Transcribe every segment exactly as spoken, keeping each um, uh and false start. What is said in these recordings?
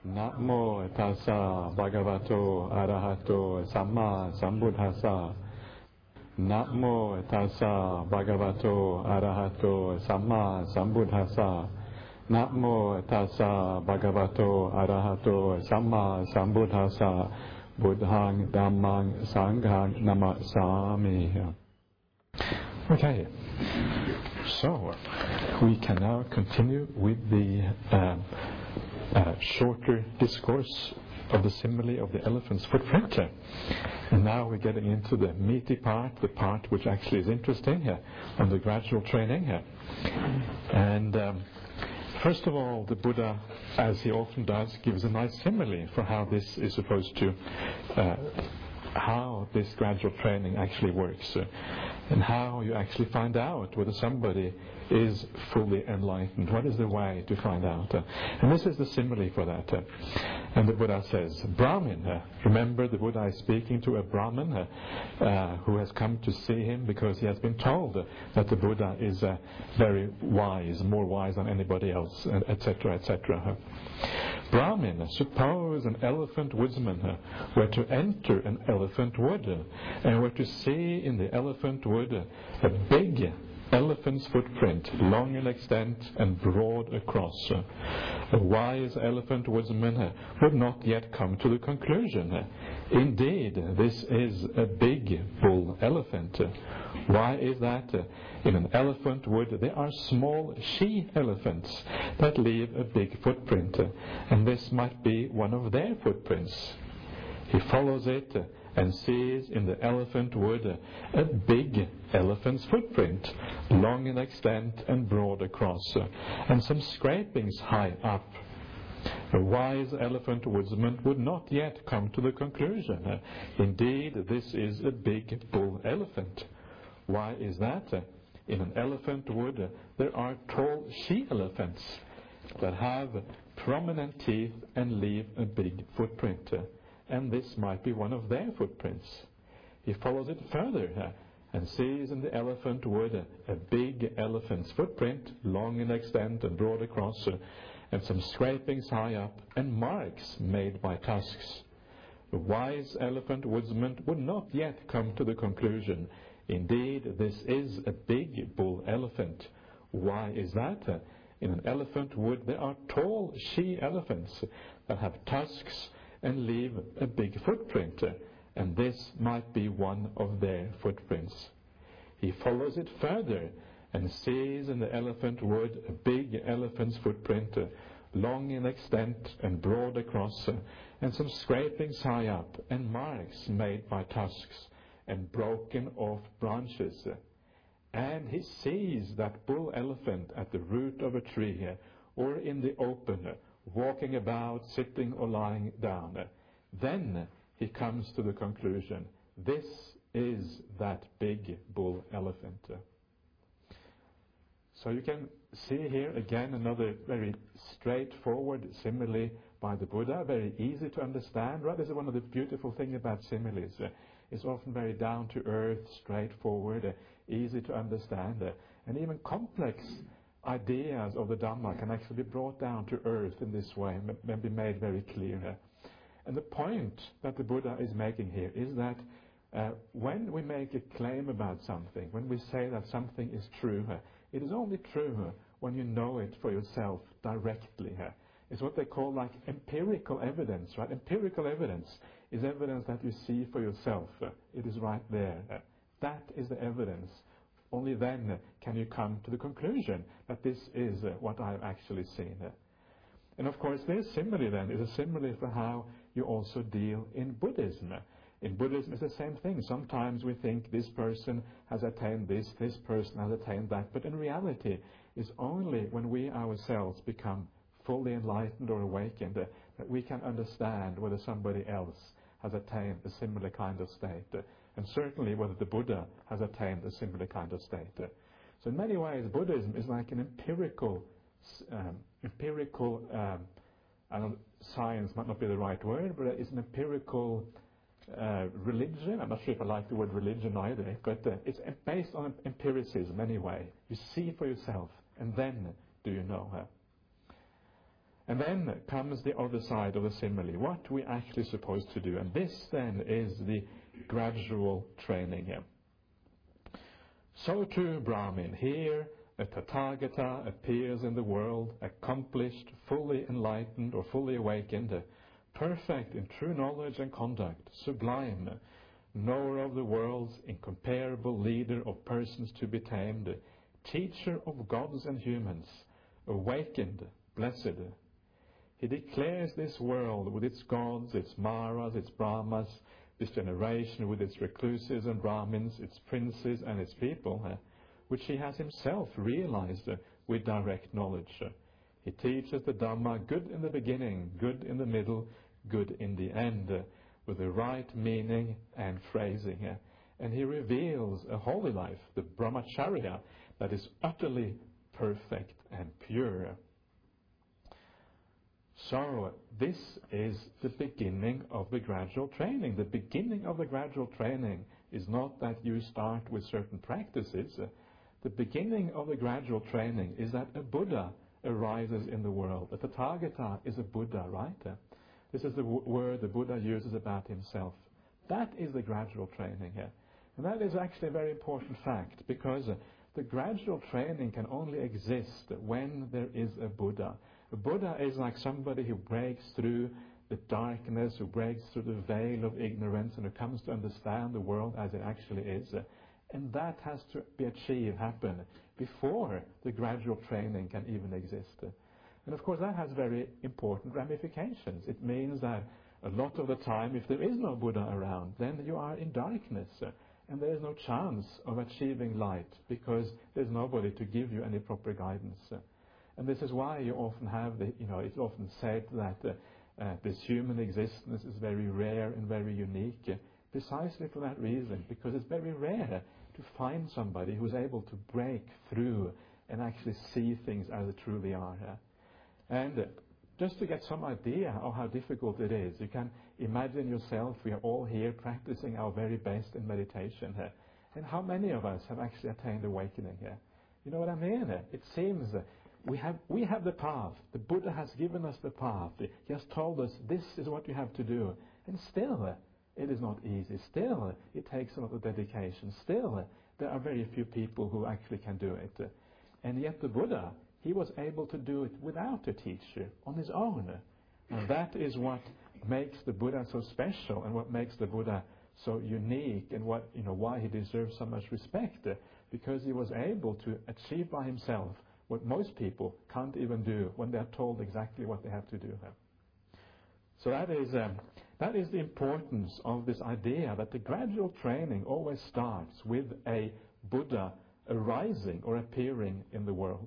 Namo tassa bhagavato arahato samma sambuddhassa. Namo tassa bhagavato arahato samma sambuddhassa. Namo tassa bhagavato arahato samma sambuddhassa. Buddhang dhammang sanghang namasami. Okay, so we can now continue with the uh, uh, shorter discourse of the simile of the elephant's footprint. And now we're getting into the meaty part, the part which actually is interesting here, on the gradual training here. And um, first of all, the Buddha, as he often does, gives a nice simile for how this is supposed to, uh, how this gradual training actually works, uh, and how you actually find out whether somebody is fully enlightened. What is the way to find out? Uh, and this is the simile for that. Uh, and the Buddha says, Brahmin, uh, remember the Buddha is speaking to a Brahmin uh, uh, who has come to see him because he has been told uh, that the Buddha is uh, very wise, more wise than anybody else, et cetera, et cetera. Brahmin, suppose an elephant woodsman uh, were to enter an elephant wood uh, and were to see in the elephant wood uh, a big elephant's footprint, long in extent and broad across. A wise elephant woodsman uh, would not yet come to the conclusion. Uh, indeed, this is a big bull elephant. Uh, why is that? Uh, in an elephant wood there are small she-elephants that leave a big footprint, uh, and this might be one of their footprints. He follows it uh, and sees in the elephant wood uh, a big elephant's footprint, long in extent and broad across, uh, and some scrapings high up. A wise elephant woodsman would not yet come to the conclusion. Uh, indeed, this is a big bull elephant. Why is that? Uh, in an elephant wood uh, there are tall she-elephants that have prominent teeth and leave a big footprint. Uh, and this might be one of their footprints. He follows it further uh, and sees in the elephant wood uh, a big elephant's footprint, long in extent and broad across, uh, and some scrapings high up, and marks made by tusks. The wise elephant woodsman would not yet come to the conclusion, indeed, this is a big bull elephant. Why is that? Uh, in an elephant wood there are tall she-elephants that have tusks and leave a big footprint, uh, and this might be one of their footprints. He follows it further and sees in the elephant wood a big elephant's footprint, uh, long in extent and broad across, uh, and some scrapings high up, and marks made by tusks and broken off branches. Uh, and he sees that bull elephant at the root of a tree uh, or in the open, uh, walking about, sitting or lying down. Then he comes to the conclusion, this is that big bull elephant. So you can see here again another very straightforward simile by the Buddha, very easy to understand. Right? This is one of the beautiful things about similes. It's often very down to earth, straightforward, easy to understand, and even complex ideas of the Dhamma can actually be brought down to earth in this way and be made very clear. And the point that the Buddha is making here is that uh, when we make a claim about something, when we say that something is true, uh, it is only true uh, when you know it for yourself directly. Uh. It's what they call like empirical evidence, right? Empirical evidence is evidence that you see for yourself. Uh, it is right there. Uh, that is the evidence. Only then can you come to the conclusion that this is uh, what I have actually seen. Uh. And of course, this simile then is a simile for how you also deal in Buddhism. Uh. In Buddhism, it's the same thing. Sometimes we think this person has attained this, this person has attained that, but in reality, it's only when we ourselves become fully enlightened or awakened uh, that we can understand whether somebody else has attained a similar kind of state. Uh. And certainly whether the Buddha has attained a similar kind of state. Uh, so in many ways, Buddhism is like an empirical, um, empirical, um, I don't know, science might not be the right word, but it's an empirical uh, religion. I'm not sure if I like the word religion either, but uh, it's based on empiricism anyway. You see for yourself, and then do you know her. And then comes the other side of the simile, what we're actually supposed to do. And this then is the gradual training here. So too Brahmin, here a Tathagata appears in the world, accomplished, fully enlightened or fully awakened, perfect in true knowledge and conduct, sublime, knower of the world's incomparable leader of persons to be tamed, teacher of gods and humans, awakened, blessed. He declares this world with its gods, its maras, its brahmas, this generation with its recluses and brahmins, its princes and its people, uh, which he has himself realized uh, with direct knowledge. Uh, he teaches the Dhamma good in the beginning, good in the middle, good in the end, uh, with the right meaning and phrasing. Uh, and he reveals a holy life, the brahmacharya, that is utterly perfect and pure. So this is the beginning of the gradual training. The beginning of the gradual training is not that you start with certain practices. The beginning of the gradual training is that a Buddha arises in the world. A Tathagata is a Buddha, right? This is the w- word the Buddha uses about himself. That is the gradual training here. And that is actually a very important fact, because the gradual training can only exist when there is a Buddha. A Buddha is like somebody who breaks through the darkness, who breaks through the veil of ignorance, and who comes to understand the world as it actually is. And that has to be achieved, happen, before the gradual training can even exist. And of course that has very important ramifications. It means that a lot of the time, if there is no Buddha around, then you are in darkness. And there is no chance of achieving light, because there's nobody to give you any proper guidance. And this is why you often have, the, you know, it's often said that uh, uh, this human existence is very rare and very unique, uh, precisely for that reason, because it's very rare to find somebody who's able to break through and actually see things as they truly are. Uh. And uh, just to get some idea of how difficult it is, you can imagine yourself, we are all here practicing our very best in meditation here. And how many of us have actually attained awakening here? You know what I mean? It seems uh, we have we have the path. The Buddha has given us the path. He has told us this is what you have to do. And still, uh, it is not easy. Still, uh, it takes a lot of dedication. Still, uh, there are very few people who actually can do it. Uh, and yet the Buddha, he was able to do it without a teacher, on his own. And that is what makes the Buddha so special, and what makes the Buddha so unique, and what, you know, why he deserves so much respect. Because he was able to achieve by himself what most people can't even do when they are told exactly what they have to do. So that is, um, that is the importance of this idea that the gradual training always starts with a Buddha arising or appearing in the world.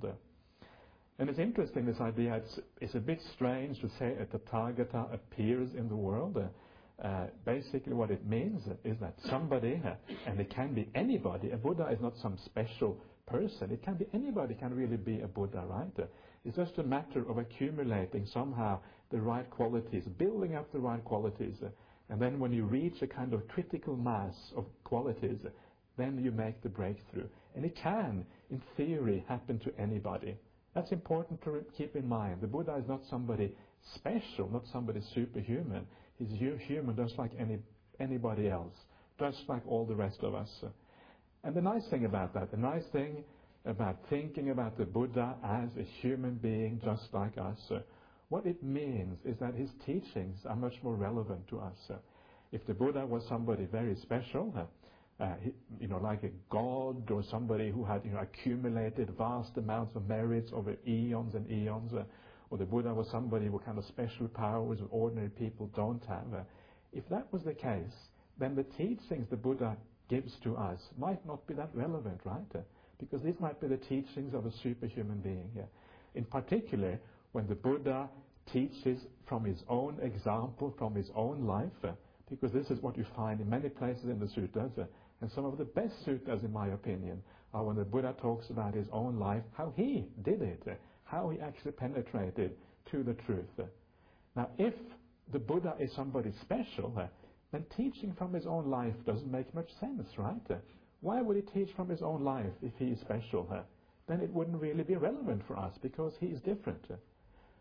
And it's interesting, this idea. It's, it's a bit strange to say a Tathagata appears in the world. Uh, basically what it means is that somebody, uh, and it can be anybody, a Buddha is not some special person, it can be anybody can really be a Buddha, right? Uh, it's just a matter of accumulating somehow the right qualities, building up the right qualities, uh, and then when you reach a kind of critical mass of qualities, uh, then you make the breakthrough. And it can, in theory, happen to anybody. That's important to keep in mind. The Buddha is not somebody special, not somebody superhuman. He's human just like any, anybody else, just like all the rest of us. And the nice thing about that, the nice thing about thinking about the Buddha as a human being just like us, what it means is that his teachings are much more relevant to us. If the Buddha was somebody very special, Uh, you know, like a god, or somebody who had, you know, accumulated vast amounts of merits over eons and eons, uh, or the Buddha was somebody with kind of special powers that ordinary people don't have. Uh, if that was the case, then the teachings the Buddha gives to us might not be that relevant, right? Uh, because these might be the teachings of a superhuman being. Yeah. In particular, when the Buddha teaches from his own example, from his own life, uh, because this is what you find in many places in the suttas. Uh, and some of the best suttas, in my opinion, are when the Buddha talks about his own life, how he did it, uh, how he actually penetrated to the truth. Uh, now, if the Buddha is somebody special, uh, then teaching from his own life doesn't make much sense, right? Uh, why would he teach from his own life if he is special? Uh, then it wouldn't really be relevant for us, because he is different. Uh,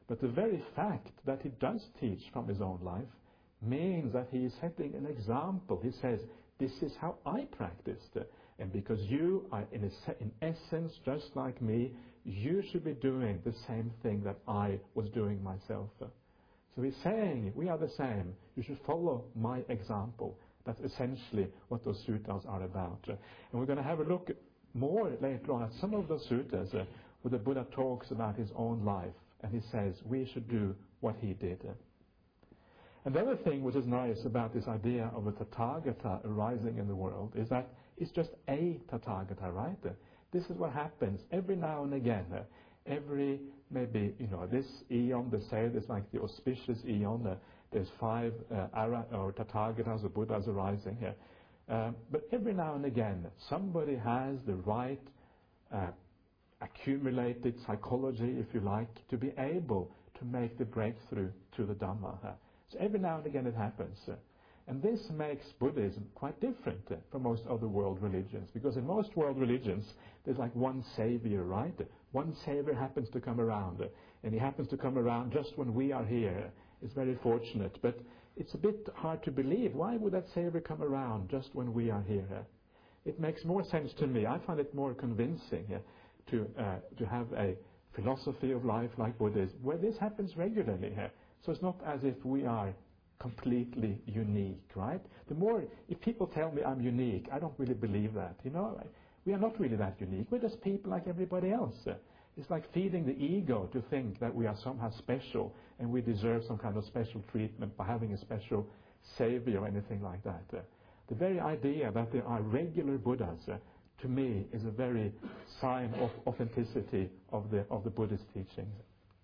But the very fact that he does teach from his own life means that he is setting an example. He says, this is how I practiced. And because you are in, a, in essence just like me, you should be doing the same thing that I was doing myself. So he's saying, we are the same. You should follow my example. That's essentially what those suttas are about. And we're going to have a look more later on at some of those suttas uh, where the Buddha talks about his own life. And he says, we should do what he did. And the other thing which is nice about this idea of a Tathagata arising in the world is that it's just a Tathagata, right? This is what happens every now and again. Every, maybe, you know, this eon, they say there's like the auspicious eon, uh, there's five uh, Ara, or Tathagatas or Buddhas arising here. Um, but every now and again, somebody has the right uh, accumulated psychology, if you like, to be able to make the breakthrough to the Dhamma. Uh, so every now and again it happens. Uh, and this makes Buddhism quite different uh, from most other world religions. Because in most world religions, there's like one savior, right? One savior happens to come around. Uh, and he happens to come around just when we are here. It's very fortunate. But it's a bit hard to believe. Why would that savior come around just when we are here? It makes more sense to me. I find it more convincing uh, to, uh, to have a philosophy of life like Buddhism, where this happens regularly. Uh, so it's not as if we are completely unique, right? The more, if people tell me I'm unique, I don't really believe that. You know, we are not really that unique. We're just people like everybody else. It's like feeding the ego to think that we are somehow special and we deserve some kind of special treatment by having a special savior or anything like that. The very idea that there are regular Buddhas, to me, is a very sign of authenticity of the of the Buddhist teachings.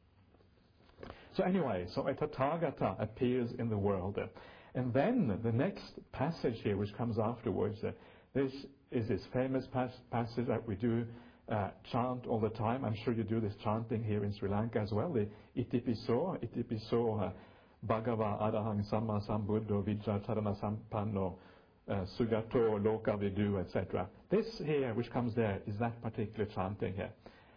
So anyway, so a Tathagata appears in the world. Uh, and then the next passage here, which comes afterwards, uh, this is this famous pas- passage that we do uh, chant all the time. I'm sure you do this chanting here in Sri Lanka as well. The Itipiso, Itipiso, uh, Bhagava Arahang Samma Sambuddho Vijjacharana Sampanno uh, Sugato Loka Vidu, et cetera. This here, which comes there, is that particular chanting here.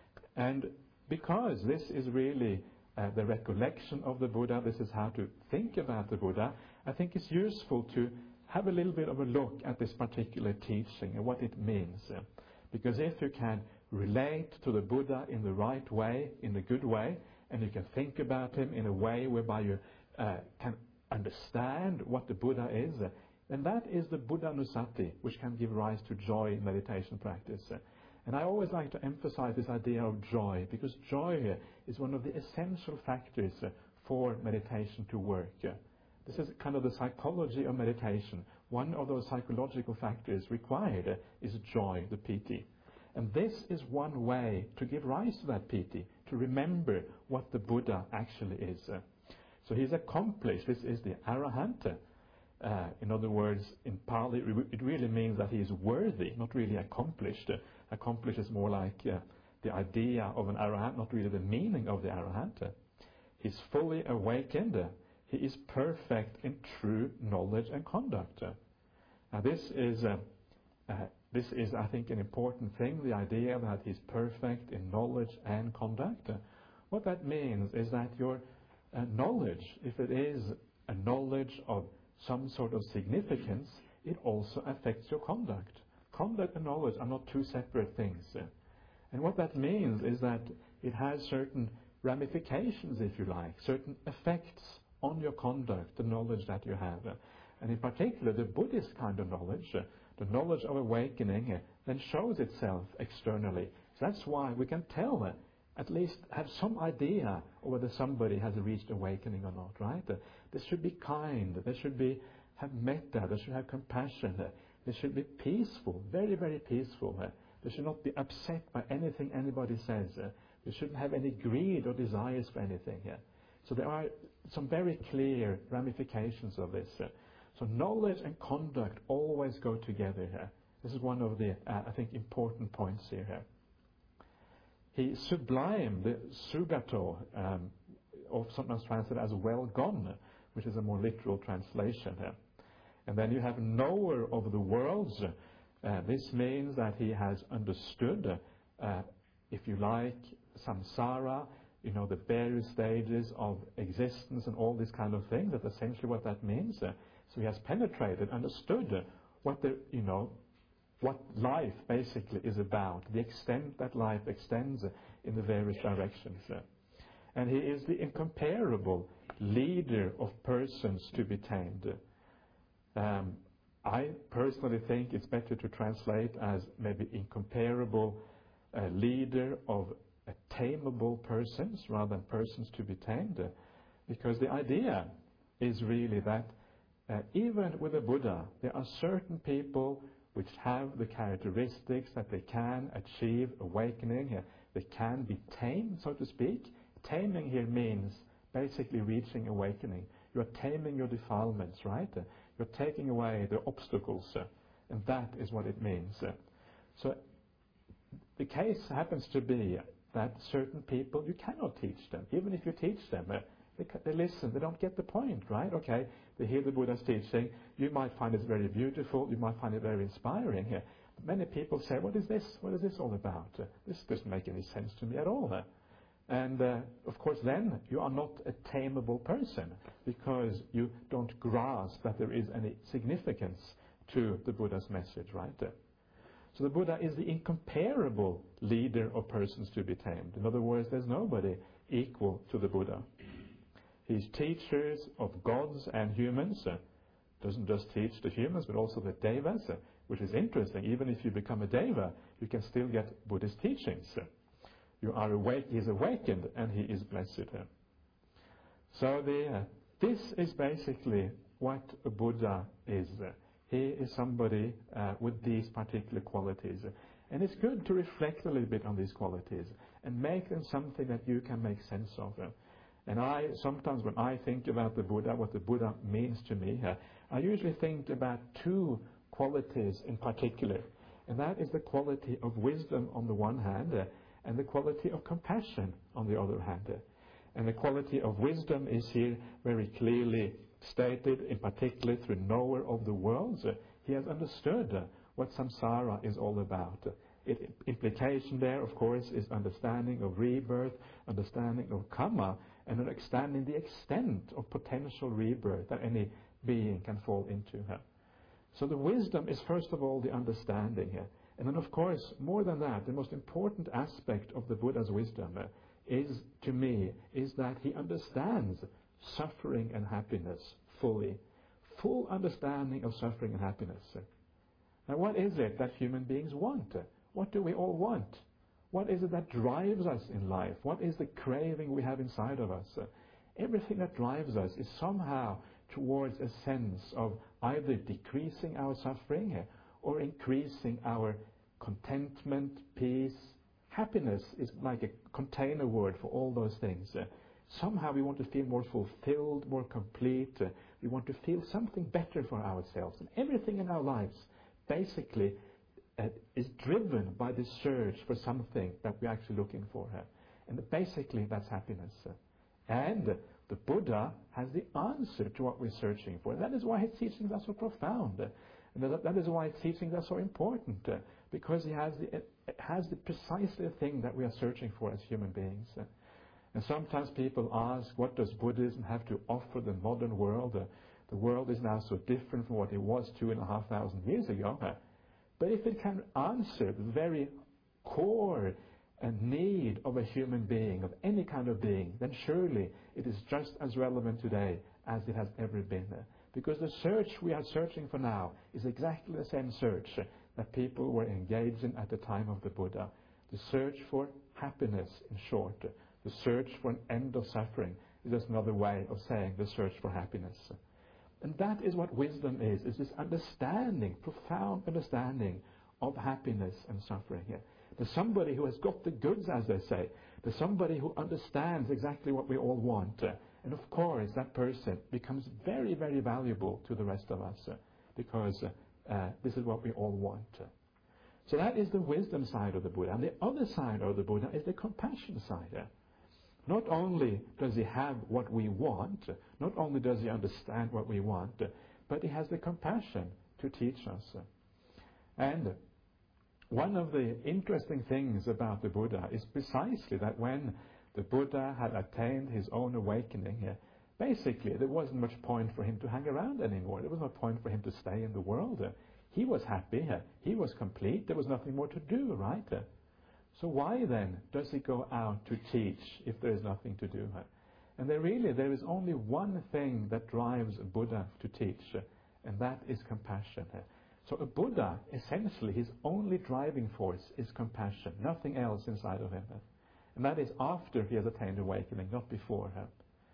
And because this is really Uh, the recollection of the Buddha, this is how to think about the Buddha, I think it's useful to have a little bit of a look at this particular teaching and what it means. Uh, because if you can relate to the Buddha in the right way, in a good way, and you can think about him in a way whereby you uh, can understand what the Buddha is, uh, then that is the Buddhanusati, which can give rise to joy in meditation practice. Uh, And I always like to emphasize this idea of joy, because joy is one of the essential factors for meditation to work. This is kind of the psychology of meditation. One of those psychological factors required is joy, the piti. And this is one way to give rise to that piti, to remember what the Buddha actually is. So he's accomplished. This is the Arahanta. Uh, in other words, in Pali, it really means that he is worthy, not really accomplished. Uh, accomplished is more like uh, the idea of an arahant, not really the meaning of the arahant. Uh, he's fully awakened. Uh, he is perfect in true knowledge and conduct. Uh, now this is, uh, uh, this is, I think, an important thing, the idea that he's perfect in knowledge and conduct. Uh, what that means is that your uh, knowledge, if it is a knowledge of some sort of significance, it also affects your conduct. Conduct and knowledge are not two separate things. And what that means is that it has certain ramifications, if you like, certain effects on your conduct, the knowledge that you have. And in particular, the Buddhist kind of knowledge, the knowledge of awakening, then shows itself externally. So that's why we can tell, at least have some idea of whether somebody has reached awakening or not, right? Uh, they should be kind, they should be have metta, they should have compassion, uh, they should be peaceful, very, very peaceful. Uh, they should not be upset by anything anybody says. Uh, they shouldn't have any greed or desires for anything. Uh. So there are some very clear ramifications of this. Uh. So knowledge and conduct always go together here. This is one of the, uh, I think, important points here. Uh. He sublimed, the sugato, um, or sometimes translated as well gone, which is a more literal translation here. And then you have knower of the worlds. Uh, this means that he has understood, uh, if you like, samsara, you know, the various stages of existence and all these kind of things. That's essentially what that means. Uh, so he has penetrated, understood uh, what the, you know, what life basically is about, the extent that life extends uh, in the various directions. Uh. And he is the incomparable leader of persons to be tamed. Um, I personally think it's better to translate as maybe incomparable uh, leader of uh, tameable persons rather than persons to be tamed, uh, because the idea is really that uh, even with the Buddha, there are certain people which have the characteristics that they can achieve awakening, uh, they can be tamed, so to speak. Taming here means basically reaching awakening. You are taming your defilements, right? Uh, you're taking away the obstacles, uh, and that is what it means. Uh, so the case happens to be that certain people, you cannot teach them. Even if you teach them, uh, they, they listen, they don't get the point, right? Okay, they hear the Buddha's teaching, you might find it very beautiful, you might find it very inspiring. Uh, but many people say, what is this? What is this all about? Uh, this doesn't make any sense to me at all. Uh, And, uh, of course, then you are not a tameable person because you don't grasp that there is any significance to the Buddha's message, right? So the Buddha is the incomparable leader of persons to be tamed. In other words, there's nobody equal to the Buddha. He's teachers of gods and humans. Uh, doesn't just teach the humans, but also the devas, uh, which is interesting. Even if you become a deva, you can still get Buddhist teachings. Uh, You are awake, he is awakened, and he is blessed. So the, uh, this is basically what a Buddha is. He is somebody uh, with these particular qualities. And it's good to reflect a little bit on these qualities and make them something that you can make sense of. And I, sometimes when I think about the Buddha, what the Buddha means to me, uh, I usually think about two qualities in particular. And that is the quality of wisdom on the one hand, uh, and the quality of compassion on the other hand. And the quality of wisdom is here very clearly stated, in particular through knower of the worlds. He has understood what samsara is all about. It, implication there, of course, is understanding of rebirth, understanding of karma, and understanding the extent of potential rebirth that any being can fall into. So the wisdom is first of all the understanding here. And then, of course, more than that, the most important aspect of the Buddha's wisdom uh, is, to me, is that he understands suffering and happiness fully. Full understanding of suffering and happiness. Now, what is it that human beings want? What do we all want? What is it that drives us in life? What is the craving we have inside of us? Everything that drives us is somehow towards a sense of either decreasing our suffering or increasing our contentment, peace. Happiness is like a container word for all those things. Uh, somehow we want to feel more fulfilled, more complete. Uh, we want to feel something better for ourselves. And everything in our lives basically uh, is driven by the search for something that we're actually looking for. Uh, and basically that's happiness. Uh, and uh, the Buddha has the answer to what we're searching for. That is why his teachings are so profound. Uh, And that is why teachings are so important, uh, because he has the, it has the precisely thing that we are searching for as human beings. Uh, and sometimes people ask, what does Buddhism have to offer the modern world? Uh, the world is now so different from what it was two and a half thousand years ago. Uh, but if it can answer the very core and need of a human being, of any kind of being, then surely it is just as relevant today as it has ever been. Uh, Because the search we are searching for now is exactly the same search that people were engaged in at the time of the Buddha. The search for happiness, in short. The search for an end of suffering is just another way of saying the search for happiness. And that is what wisdom is, is this understanding, profound understanding of happiness and suffering here. There's somebody who has got the goods, as they say. There's somebody who understands exactly what we all want. And of course, that person becomes very, very valuable to the rest of us uh, because uh, uh, this is what we all want. So that is the wisdom side of the Buddha. And the other side of the Buddha is the compassion side. Uh. Not only does he have what we want, uh, not only does he understand what we want, uh, but he has the compassion to teach us. Uh. And one of the interesting things about the Buddha is precisely that when the Buddha had attained his own awakening, uh, basically there wasn't much point for him to hang around anymore. There was no point for him to stay in the world. Uh, he was happy, uh, he was complete, there was nothing more to do, right? Uh, so why then does he go out to teach if there is nothing to do? Uh, and there really, there is only one thing that drives a Buddha to teach, uh, and that is compassion. Uh, so a Buddha, essentially, his only driving force is compassion, nothing else inside of him. Uh, and that is after he has attained awakening, not before. Uh,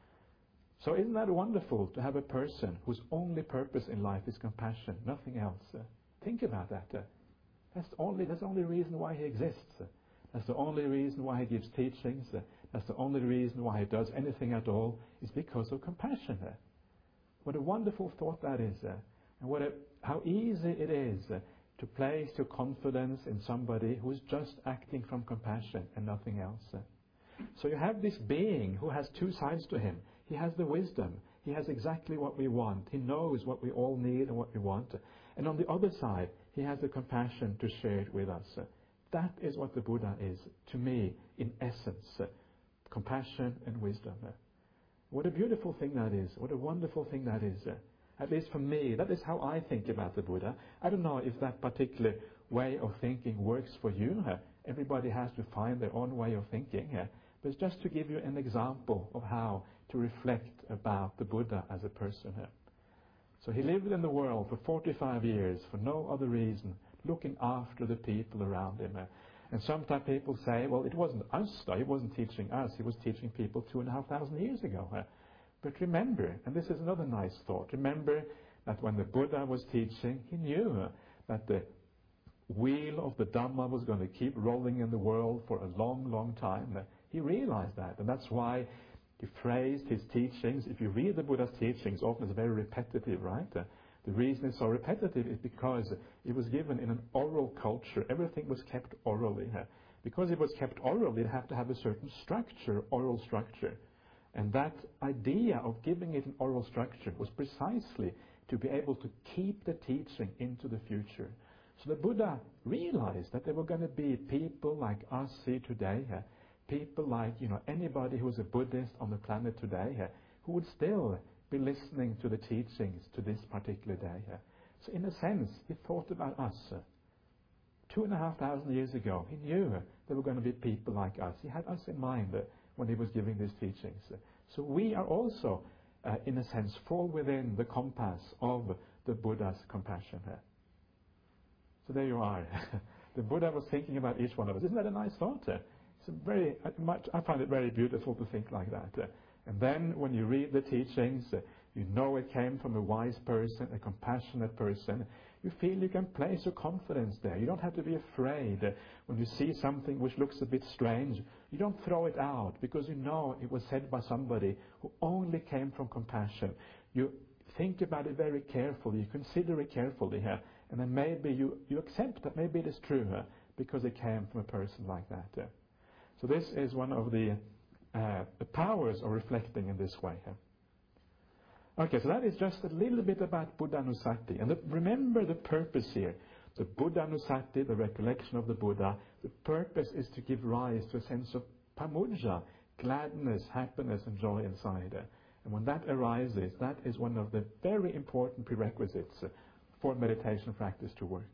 So isn't that wonderful to have a person whose only purpose in life is compassion, nothing else? Uh, think about that. Uh, that's the only that's the only reason why he exists. Uh, that's the only reason why he gives teachings. Uh, that's the only reason why he does anything at all, is because of compassion. Uh, what a wonderful thought that is. Uh, and what a, how easy it is uh, to place your confidence in somebody who is just acting from compassion and nothing else. Uh, So you have this being who has two sides to him. He has the wisdom. He has exactly what we want. He knows what we all need and what we want. And on the other side, he has the compassion to share it with us. That is what the Buddha is, to me, in essence. Compassion and wisdom. What a beautiful thing that is. What a wonderful thing that is. At least for me, that is how I think about the Buddha. I don't know if that particular way of thinking works for you. Everybody has to find their own way of thinking. But it's just to give you an example of how to reflect about the Buddha as a person. So he lived in the world for forty-five years for no other reason, looking after the people around him. And sometimes people say, well, it wasn't us, though. He wasn't teaching us. He was teaching people two and a half thousand years ago. But remember, and this is another nice thought, remember that when the Buddha was teaching, he knew that the wheel of the Dhamma was going to keep rolling in the world for a long, long time. He realized that, and that's why he phrased his teachings. If you read the Buddha's teachings, often it's very repetitive, right? Uh, the reason it's so repetitive is because it was given in an oral culture. Everything was kept orally. Uh, because it was kept orally, it had to have a certain structure, oral structure. And that idea of giving it an oral structure was precisely to be able to keep the teaching into the future. So the Buddha realized that there were going to be people like us here today, uh, people like, you know, anybody who is a Buddhist on the planet today, uh, who would still be listening to the teachings to this particular day. Uh. So in a sense, he thought about us. Uh, two and a half thousand years ago, he knew uh, there were going to be people like us. He had us in mind uh, when he was giving these teachings. Uh, so we are also, uh, in a sense, fall within the compass of the Buddha's compassion. Uh. So there you are. The Buddha was thinking about each one of us. Isn't that a nice thought? Uh? It's a very, much, I find it very beautiful to think like that. Uh, and then when you read the teachings, uh, you know it came from a wise person, a compassionate person. You feel you can place your confidence there. You don't have to be afraid. Uh, when you see something which looks a bit strange, you don't throw it out because you know it was said by somebody who only came from compassion. You think about it very carefully. You consider it carefully here. Uh, and then maybe you, you accept that maybe it is true uh, because it came from a person like that. Uh. So this is one of the, uh, the powers of reflecting in this way. Huh? Okay, so that is just a little bit about Buddhanussati. And the, remember the purpose here. The Buddhanussati, the recollection of the Buddha, the purpose is to give rise to a sense of pamudja, gladness, happiness and joy inside. And when that arises, that is one of the very important prerequisites for meditation practice to work.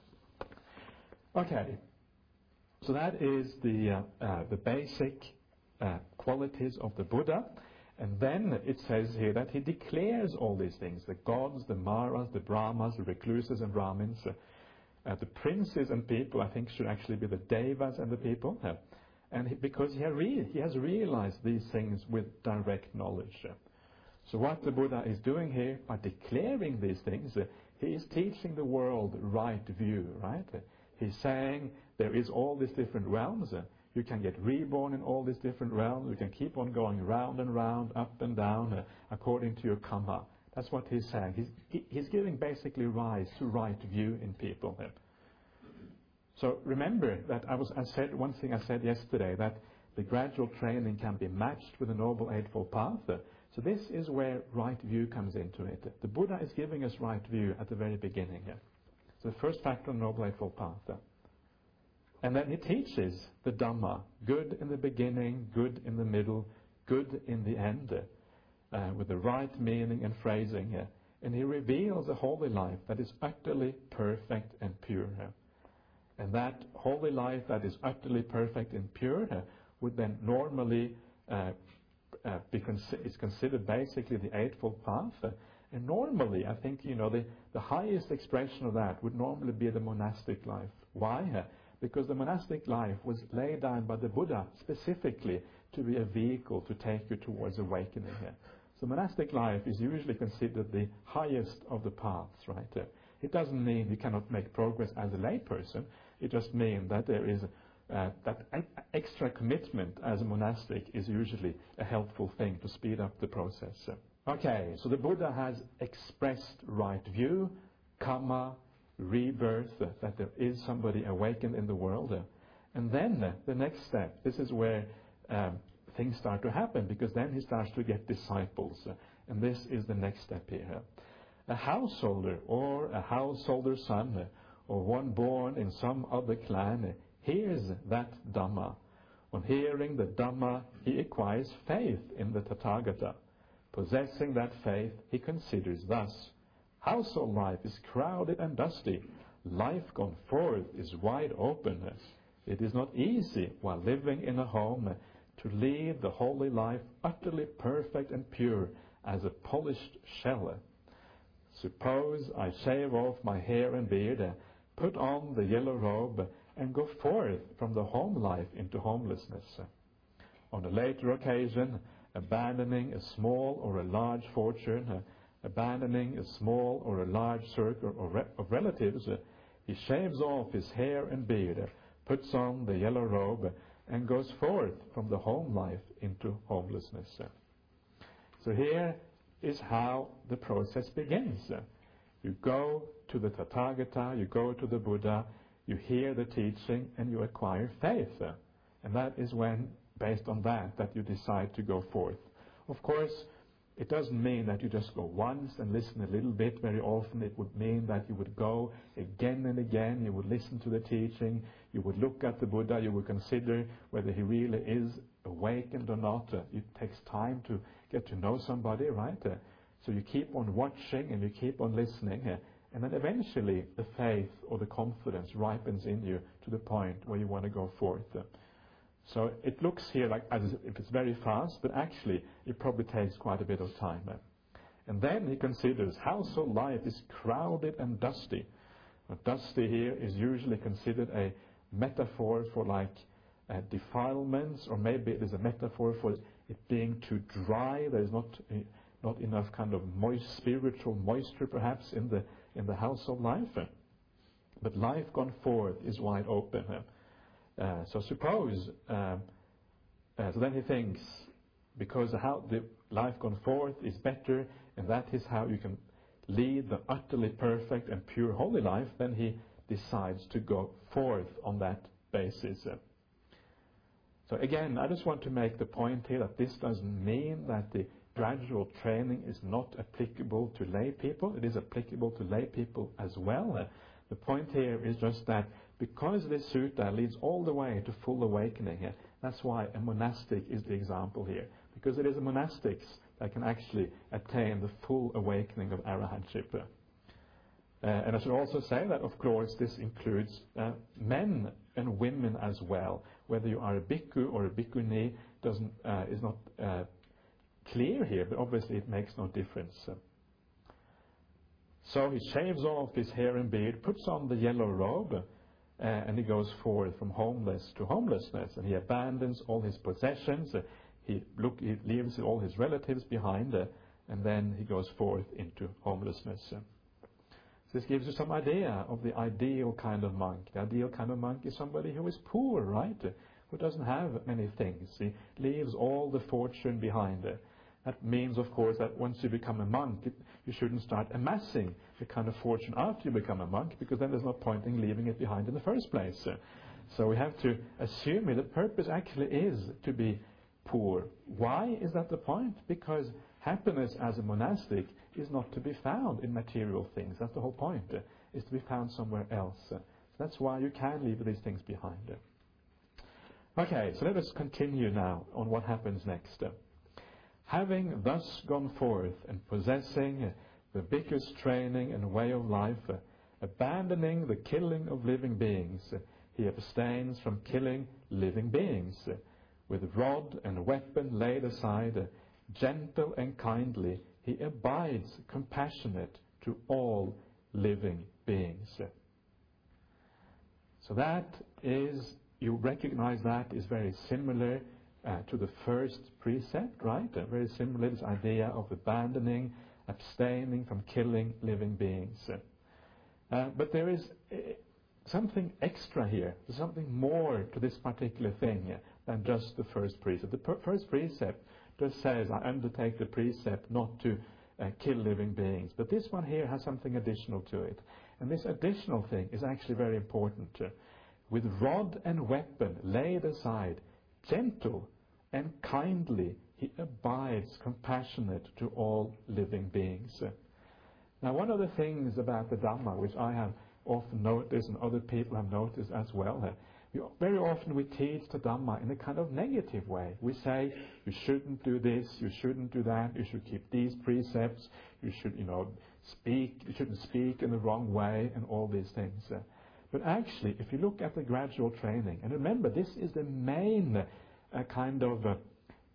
Okay. So that is the, uh, uh, the basic uh, qualities of the Buddha. And then it says here that he declares all these things, the gods, the maras, the brahmas, the recluses and brahmins, uh, uh, the princes and people, I think should actually be the devas and the people. Uh, and he, because he, ha re he has realized these things with direct knowledge. Uh, so what the Buddha is doing here, by declaring these things, uh, he is teaching the world right view, right? Uh, He's saying there is all these different realms. Uh, you can get reborn in all these different realms. You can keep on going round and round, up and down, uh, according to your karma. That's what he's saying. He's, he, he's giving basically rise to right view in people. Uh. So remember that I was. I said one thing I said yesterday, that the gradual training can be matched with the Noble Eightfold Path. Uh, so this is where right view comes into it. The Buddha is giving us right view at the very beginning. Uh. The first factor on the Noble Eightfold Path. And then he teaches the Dhamma, good in the beginning, good in the middle, good in the end, uh, with the right meaning and phrasing. Uh, and he reveals a holy life that is utterly perfect and pure. Uh, and that holy life that is utterly perfect and pure uh, would then normally uh, uh, be con- is considered basically the Eightfold Path. Uh, and normally, I think, you know, the, the highest expression of that would normally be the monastic life. Why? Uh, Because the monastic life was laid down by the Buddha specifically to be a vehicle to take you towards awakening here. So monastic life is usually considered the highest of the paths, right? Uh, it doesn't mean you cannot make progress as a layperson. It just means that there is uh, that extra commitment as a monastic is usually a helpful thing to speed up the process. Okay, so the Buddha has expressed right view, karma, rebirth, uh, that there is somebody awakened in the world. Uh, and then uh, the next step, this is where um, things start to happen, because then he starts to get disciples. Uh, and this is the next step here. Uh, a householder or a householder's son uh, or one born in some other clan uh, hears that Dhamma. On hearing the Dhamma, he acquires faith in the Tathagata. Possessing that faith, he considers thus: household life is crowded and dusty. Life gone forth is wide open. It is not easy, while living in a home, to lead the holy life utterly perfect and pure as a polished shell. Suppose I shave off my hair and beard, put on the yellow robe, and go forth from the home life into homelessness. On a later occasion, abandoning a small or a large fortune, abandoning a small or a large circle of, re- of relatives, uh, he shaves off his hair and beard, uh, puts on the yellow robe, uh, and goes forth from the home life into homelessness. Uh. So here is how the process begins. Uh. You go to the Tathagata, you go to the Buddha, you hear the teaching, and you acquire faith. Uh. And that is when, based on that, that you decide to go forth. Of course, it doesn't mean that you just go once and listen a little bit. Very often it would mean that you would go again and again, you would listen to the teaching, you would look at the Buddha, you would consider whether he really is awakened or not. Uh, it takes time to get to know somebody, right? Uh, so you keep on watching and you keep on listening, uh, and then eventually the faith or the confidence ripens in you to the point where you want to go forth. Uh, So it looks here like as if it's very fast, but actually it probably takes quite a bit of time. And then he considers household life is crowded and dusty. Now, dusty here is usually considered a metaphor for like uh, defilements, or maybe it is a metaphor for it being too dry. There is not uh, not enough kind of moist, spiritual moisture perhaps in the in the household life. But life gone forth is wide open. Uh, so suppose, um, uh, so then he thinks, because how the life gone forth is better, and that is how you can lead the utterly perfect and pure holy life, then he decides to go forth on that basis. Uh, so again, I just want to make the point here that this doesn't mean that the gradual training is not applicable to lay people. It is applicable to lay people as well. Uh, The point here is just that because this sutta leads all the way to full awakening here, that's why a monastic is the example here. Because it is the monastics that can actually attain the full awakening of arahantship. Uh, and I should also say that, of course, this includes uh, men and women as well. Whether you are a bhikkhu or a bhikkhuni doesn't, uh, is not uh, clear here, but obviously it makes no difference. Uh, So he shaves off his hair and beard, puts on the yellow robe, uh, and he goes forth from homeless to homelessness. And he abandons all his possessions. Uh, he, look, he leaves all his relatives behind, uh, and then he goes forth into homelessness. Uh, so this gives you some idea of the ideal kind of monk. The ideal kind of monk is somebody who is poor, right? Uh, who doesn't have many things. He leaves all the fortune behind. Uh, That means, of course, that once you become a monk, it, you shouldn't start amassing the kind of fortune after you become a monk, because then there's no point in leaving it behind in the first place. Uh, so we have to assume that the purpose actually is to be poor. Why is that the point? Because happiness as a monastic is not to be found in material things. That's the whole point. Uh, is to be found somewhere else. Uh, So that's why you can leave these things behind. Okay, so let us continue now on what happens next. Having thus gone forth and possessing the Bhikkhu's training and way of life, abandoning the killing of living beings, he abstains from killing living beings. With rod and weapon laid aside, gentle and kindly, he abides compassionate to all living beings. So that is, you recognize that is very similar uh, to the first precept, right? Uh, very similar, this idea of abandoning, abstaining from killing living beings. Uh, but there is uh, something extra here. There's something more to this particular thing uh, than just the first precept. The per- first precept just says, I undertake the precept not to uh, kill living beings. But this one here has something additional to it. And this additional thing is actually very important. Uh, with rod and weapon laid aside, gentle and kindly, he abides compassionate to all living beings. Uh, now, one of the things about the Dhamma, which I have often noticed and other people have noticed as well, uh, we, very often we teach the Dhamma in a kind of negative way. We say, you shouldn't do this, you shouldn't do that, you should keep these precepts, you should, you know, speak, you shouldn't speak in the wrong way, and all these things. Uh, but actually, if you look at the gradual training, and remember, this is the main uh, kind of uh,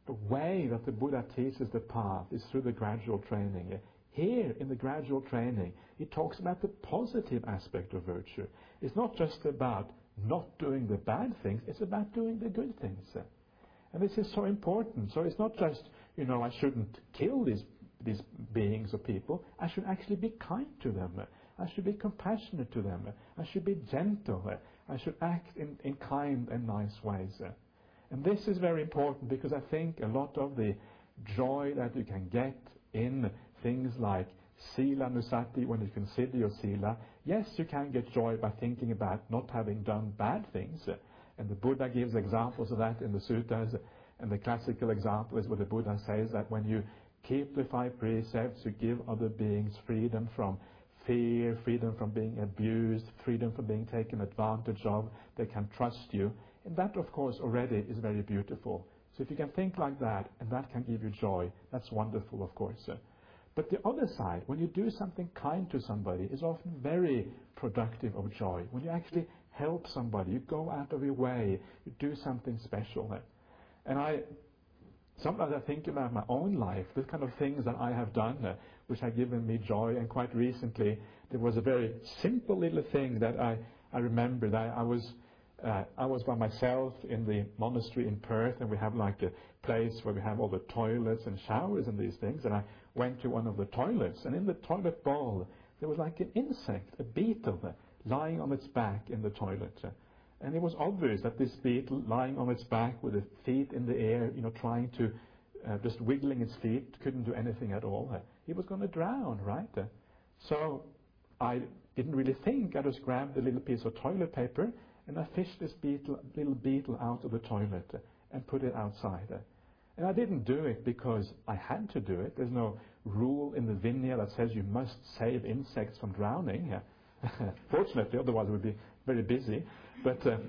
way that the Buddha teaches the path, is through the gradual training. Uh, Here, in the gradual training, he talks about the positive aspect of virtue. It's not just about not doing the bad things, it's about doing the good things. And this is so important. So it's not just, you know, I shouldn't kill these, these beings or people. I should actually be kind to them. I should be compassionate to them. I should be gentle. I should act in, in kind and nice ways. And this is very important, because I think a lot of the joy that you can get in things like Sila Nusati, when you consider your Sila, yes, you can get joy by thinking about not having done bad things. And the Buddha gives examples of that in the suttas. And the classical example is where the Buddha says that when you keep the five precepts, you give other beings freedom from fear, freedom from being abused, freedom from being taken advantage of. They can trust you. And that, of course, already is very beautiful. So if you can think like that, and that can give you joy, that's wonderful, of course. But the other side, when you do something kind to somebody, is often very productive of joy. When you actually help somebody, you go out of your way, you do something special. And I, sometimes I think about my own life, the kind of things that I have done, uh, which have given me joy. And quite recently, there was a very simple little thing that I, I remember that I was... Uh, I was by myself in the monastery in Perth, and we have like a place where we have all the toilets and showers and these things, and I went to one of the toilets, and in the toilet bowl there was like an insect, a beetle, uh, lying on its back in the toilet. Uh, and it was obvious that this beetle, lying on its back with its feet in the air, you know, trying to, uh, just wiggling its feet, couldn't do anything at all. Uh, it was going to drown, right? Uh, so I didn't really think. I just grabbed a little piece of toilet paper, and I fished this beetle, little beetle out of the toilet uh, and put it outside. Uh. And I didn't do it because I had to do it. There's no rule in the Vinaya that says you must save insects from drowning. Uh. Fortunately, otherwise I would be very busy. But uh,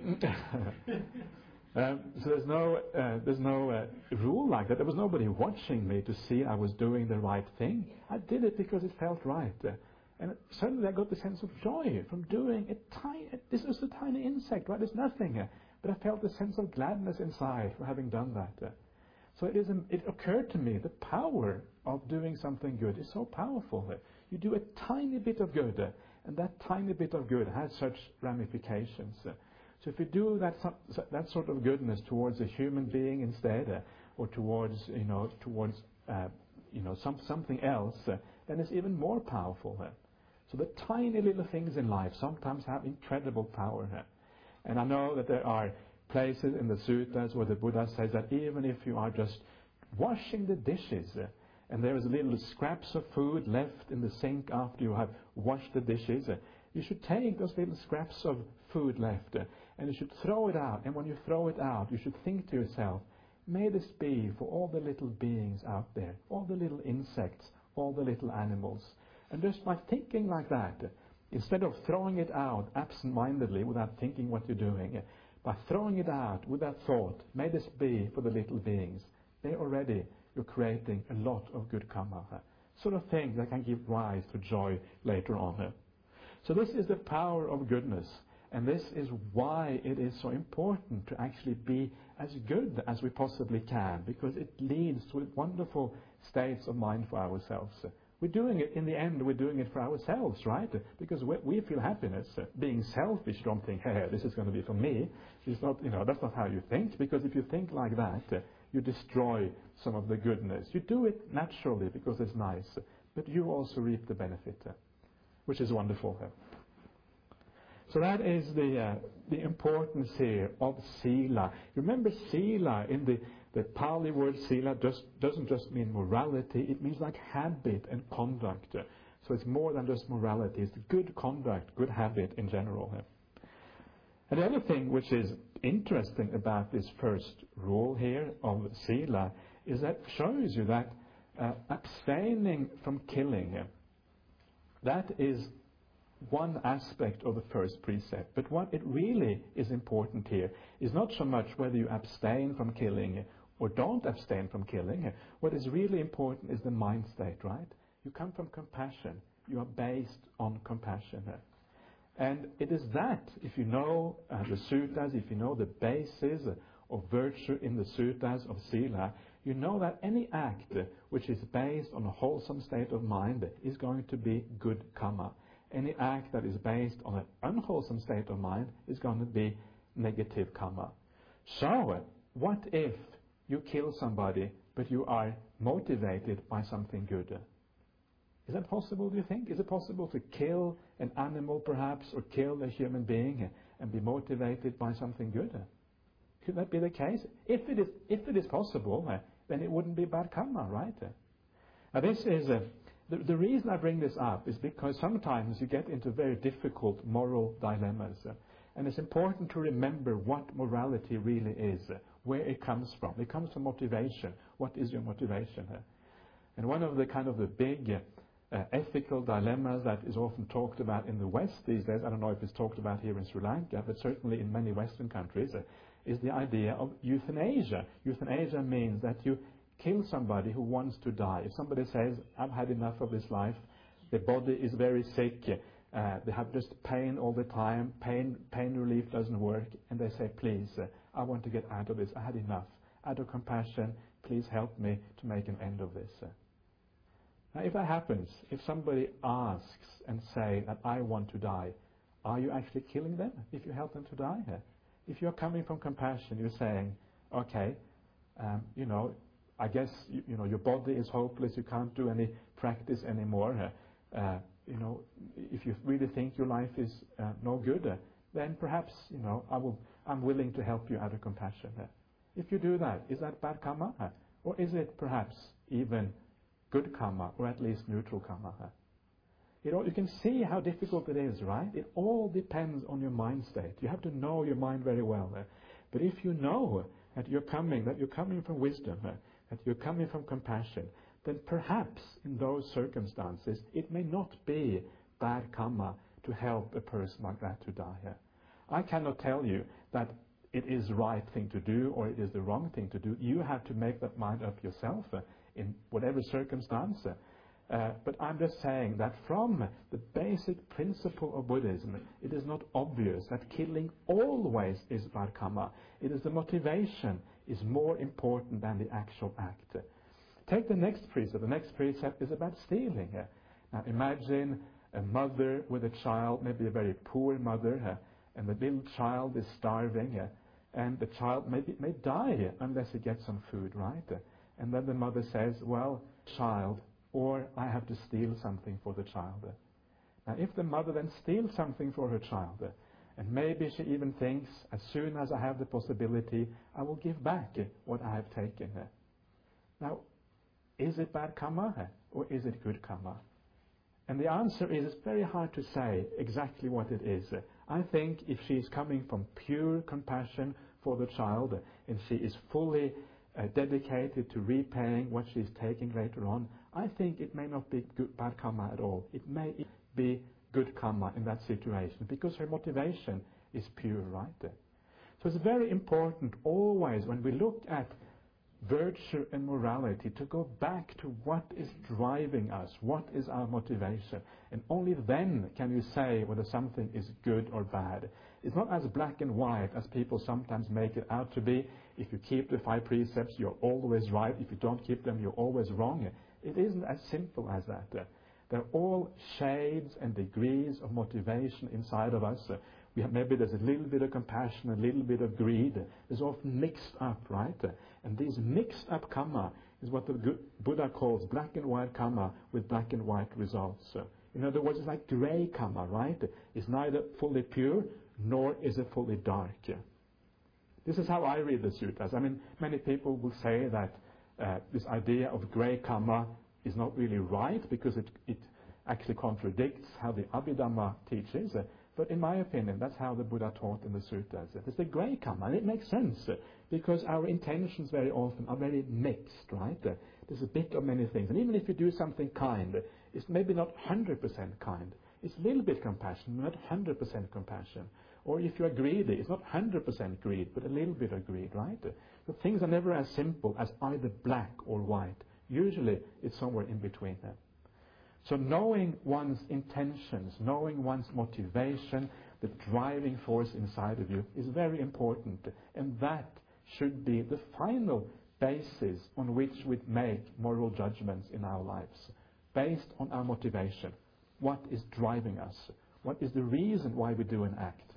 um, so there's no uh, there's no uh, rule like that. There was nobody watching me to see I was doing the right thing. I did it because it felt right. Uh, And suddenly I got the sense of joy from doing a tiny, this was a tiny insect, right? There's nothing. But I felt a sense of gladness inside for having done that. So it, is, it occurred to me, the power of doing something good is so powerful. You do a tiny bit of good, and that tiny bit of good has such ramifications. So if you do that, that sort of goodness towards a human being instead, or towards, you know, towards, uh, you know, some, something else, then it's even more powerful. So the tiny little things in life sometimes have incredible power. And I know that there are places in the suttas where the Buddha says that even if you are just washing the dishes and there is little scraps of food left in the sink after you have washed the dishes, you should take those little scraps of food left and you should throw it out. And when you throw it out, you should think to yourself, may this be for all the little beings out there, all the little insects, all the little animals. And just by thinking like that, Instead of throwing it out absent-mindedly without thinking what you're doing, by throwing it out with that thought, may this be for the little beings, they already, you're creating a lot of good karma. Sort of thing that can give rise to joy later on. So this is the power of goodness. And this is why it is so important to actually be as good as we possibly can, because it leads to wonderful states of mind for ourselves. We're doing it, in the end, we're doing it for ourselves, right? Because we, we feel happiness. Being selfish, you don't think, hey, this is going to be for me. It's not, you know, that's not how you think, because if you think like that, you destroy some of the goodness. You do it naturally because it's nice, but you also reap the benefit, which is wonderful. So that is the uh, the importance here of sila. Remember, sila in the, the Pali word sila just doesn't just mean morality. It means like habit and conduct. So it's more than just morality. It's good conduct, good habit in general. And the other thing which is interesting about this first rule here of sila is that it shows you that uh, abstaining from killing, that is one aspect of the first precept. But what it really is important here is not so much whether you abstain from killing or don't abstain from killing. What is really important is the mind state, right? You come from compassion. You are based on compassion. And it is that, if you know uh, the suttas, if you know the basis of virtue in the suttas of sila, you know that any act which is based on a wholesome state of mind is going to be good karma. Any act that is based on an unwholesome state of mind is going to be negative karma. So, what if you kill somebody, but you are motivated by something good? Is that possible, do you think? Is it possible to kill an animal, perhaps, or kill a human being and be motivated by something good? Could that be the case? If it is, if it is possible, then it wouldn't be bad karma, right? Now, this is a The, the reason I bring this up is because sometimes you get into very difficult moral dilemmas. Uh, and it's important to remember what morality really is, uh, where it comes from. It comes from motivation. What is your motivation? Uh, and one of the kind of the big uh, uh, ethical dilemmas that is often talked about in the West these days, I don't know if it's talked about here in Sri Lanka, but certainly in many Western countries, uh, is the idea of euthanasia. Euthanasia means that you kill somebody who wants to die. If somebody says, I've had enough of this life, the body is very sick, uh, they have just pain all the time, pain pain relief doesn't work, and they say, please, uh, I want to get out of this, I had enough. Out of compassion, please help me to make an end of this. Now, if that happens, if somebody asks and say that I want to die, are you actually killing them if you help them to die? If you're coming from compassion, you're saying, okay, um, you know, I guess, you, you know, your body is hopeless, you can't do any practice anymore. Uh, you know, if you really think your life is uh, no good, uh, then perhaps, you know, I will, I'm willing to help you out of compassion. Uh, if you do that, is that bad karma? Uh, or is it perhaps even good karma, or at least neutral karma? Uh, you know, you can see how difficult it is, right? It all depends on your mind state. You have to know your mind very well. Uh, but if you know that you're coming, that you're coming from wisdom, uh, that you're coming from compassion, then perhaps in those circumstances it may not be bad karma to help a person like that to die. I cannot tell you that it is the right thing to do or it is the wrong thing to do. You have to make that mind up yourself uh, in whatever circumstance. Uh, but I'm just saying that from the basic principle of Buddhism, it is not obvious that killing always is bad karma. It is the motivation is more important than the actual act. Take the next precept. The next precept is about stealing. Now imagine a mother with a child, maybe a very poor mother, and the little child is starving, and the child may, may die unless he gets some food, right? And then the mother says, well, child, or I have to steal something for the child. Now, if the mother then steals something for her child, and maybe she even thinks, as soon as I have the possibility, I will give back what I have taken. Now, is it bad karma, or is it good karma? And the answer is, it's very hard to say exactly what it is. I think if she is coming from pure compassion for the child, and she is fully Uh, dedicated to repaying what she's taking later on, I think it may not be good, bad karma at all. It may be good karma in that situation? Because her motivation is pure, right? So it's very important always when we look at virtue and morality to go back to what is driving us, what is our motivation, and only then can you say whether something is good or bad. It's not as black and white as people sometimes make it out to be. If you keep the five precepts, you're always right. If you don't keep them, you're always wrong. It isn't as simple as that. They're all shades and degrees of motivation inside of us. We have, maybe there's a little bit of compassion, a little bit of greed. It's often mixed up, right? And these mixed up karma is what the Buddha calls black and white karma with black and white results. In other words, it's like gray karma, right? It's neither fully pure nor is it fully dark. This is how I read the suttas. I mean, many people will say that uh, this idea of gray karma is not really right because it, it actually contradicts how the Abhidhamma teaches. Uh, but in my opinion, that's how the Buddha taught in the suttas. It's the grey karma, and it makes sense uh, because our intentions very often are very mixed, right? Uh, there's a bit of many things. And even if you do something kind, uh, it's maybe not one hundred percent kind. It's a little bit compassion, not one hundred percent compassion. Or if you're greedy, it's not one hundred percent greed, but a little bit of greed, right? Uh, so things are never as simple as either black or white. Usually, it's somewhere in between them. So knowing one's intentions, knowing one's motivation, the driving force inside of you is very important. And that should be the final basis on which we make moral judgments in our lives. Based on our motivation. What is driving us? What is the reason why we do an act?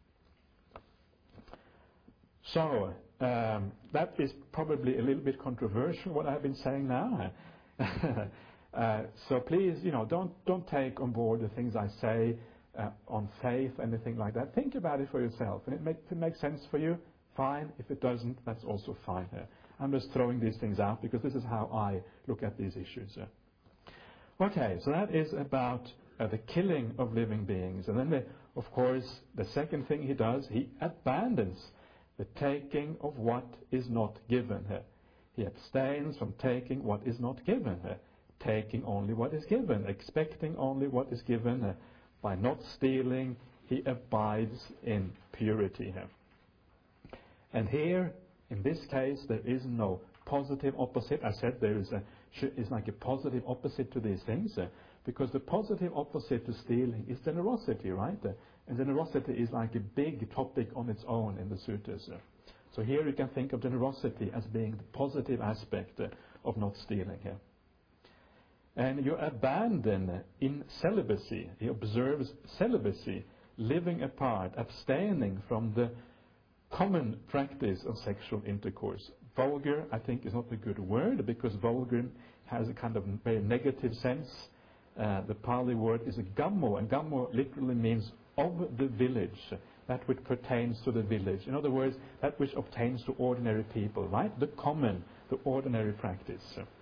So, um, that is probably a little bit controversial, what I've been saying now. Uh, so please, you know, don't don't take on board the things I say uh, on faith, anything like that. Think about it for yourself, and it make, if it makes sense for you, fine. If it doesn't, that's also fine. Uh, I'm just throwing these things out because this is how I look at these issues. Uh. Okay, so that is about uh, the killing of living beings, and then, the, of course, the second thing he does, he abandons the taking of what is not given. Uh. He abstains from taking what is not given. Uh. Taking only what is given, expecting only what is given. Uh, by not stealing, he abides in purity. Uh. And here, in this case, there is no positive opposite. I said there is a, is like a positive opposite to these things, uh, because the positive opposite to stealing is generosity, right? Uh, and generosity is like a big topic on its own in the suttas. Uh. So here you can think of generosity as being the positive aspect uh, of not stealing here. And you abandon in celibacy. He observes celibacy, living apart, abstaining from the common practice of sexual intercourse. Vulgar, I think, is not a good word because vulgar has a kind of very negative sense. Uh, the Pali word is a gammo, and gammo literally means of the village, that which pertains to the village. In other words, that which obtains to ordinary people, right? The common, the ordinary practice.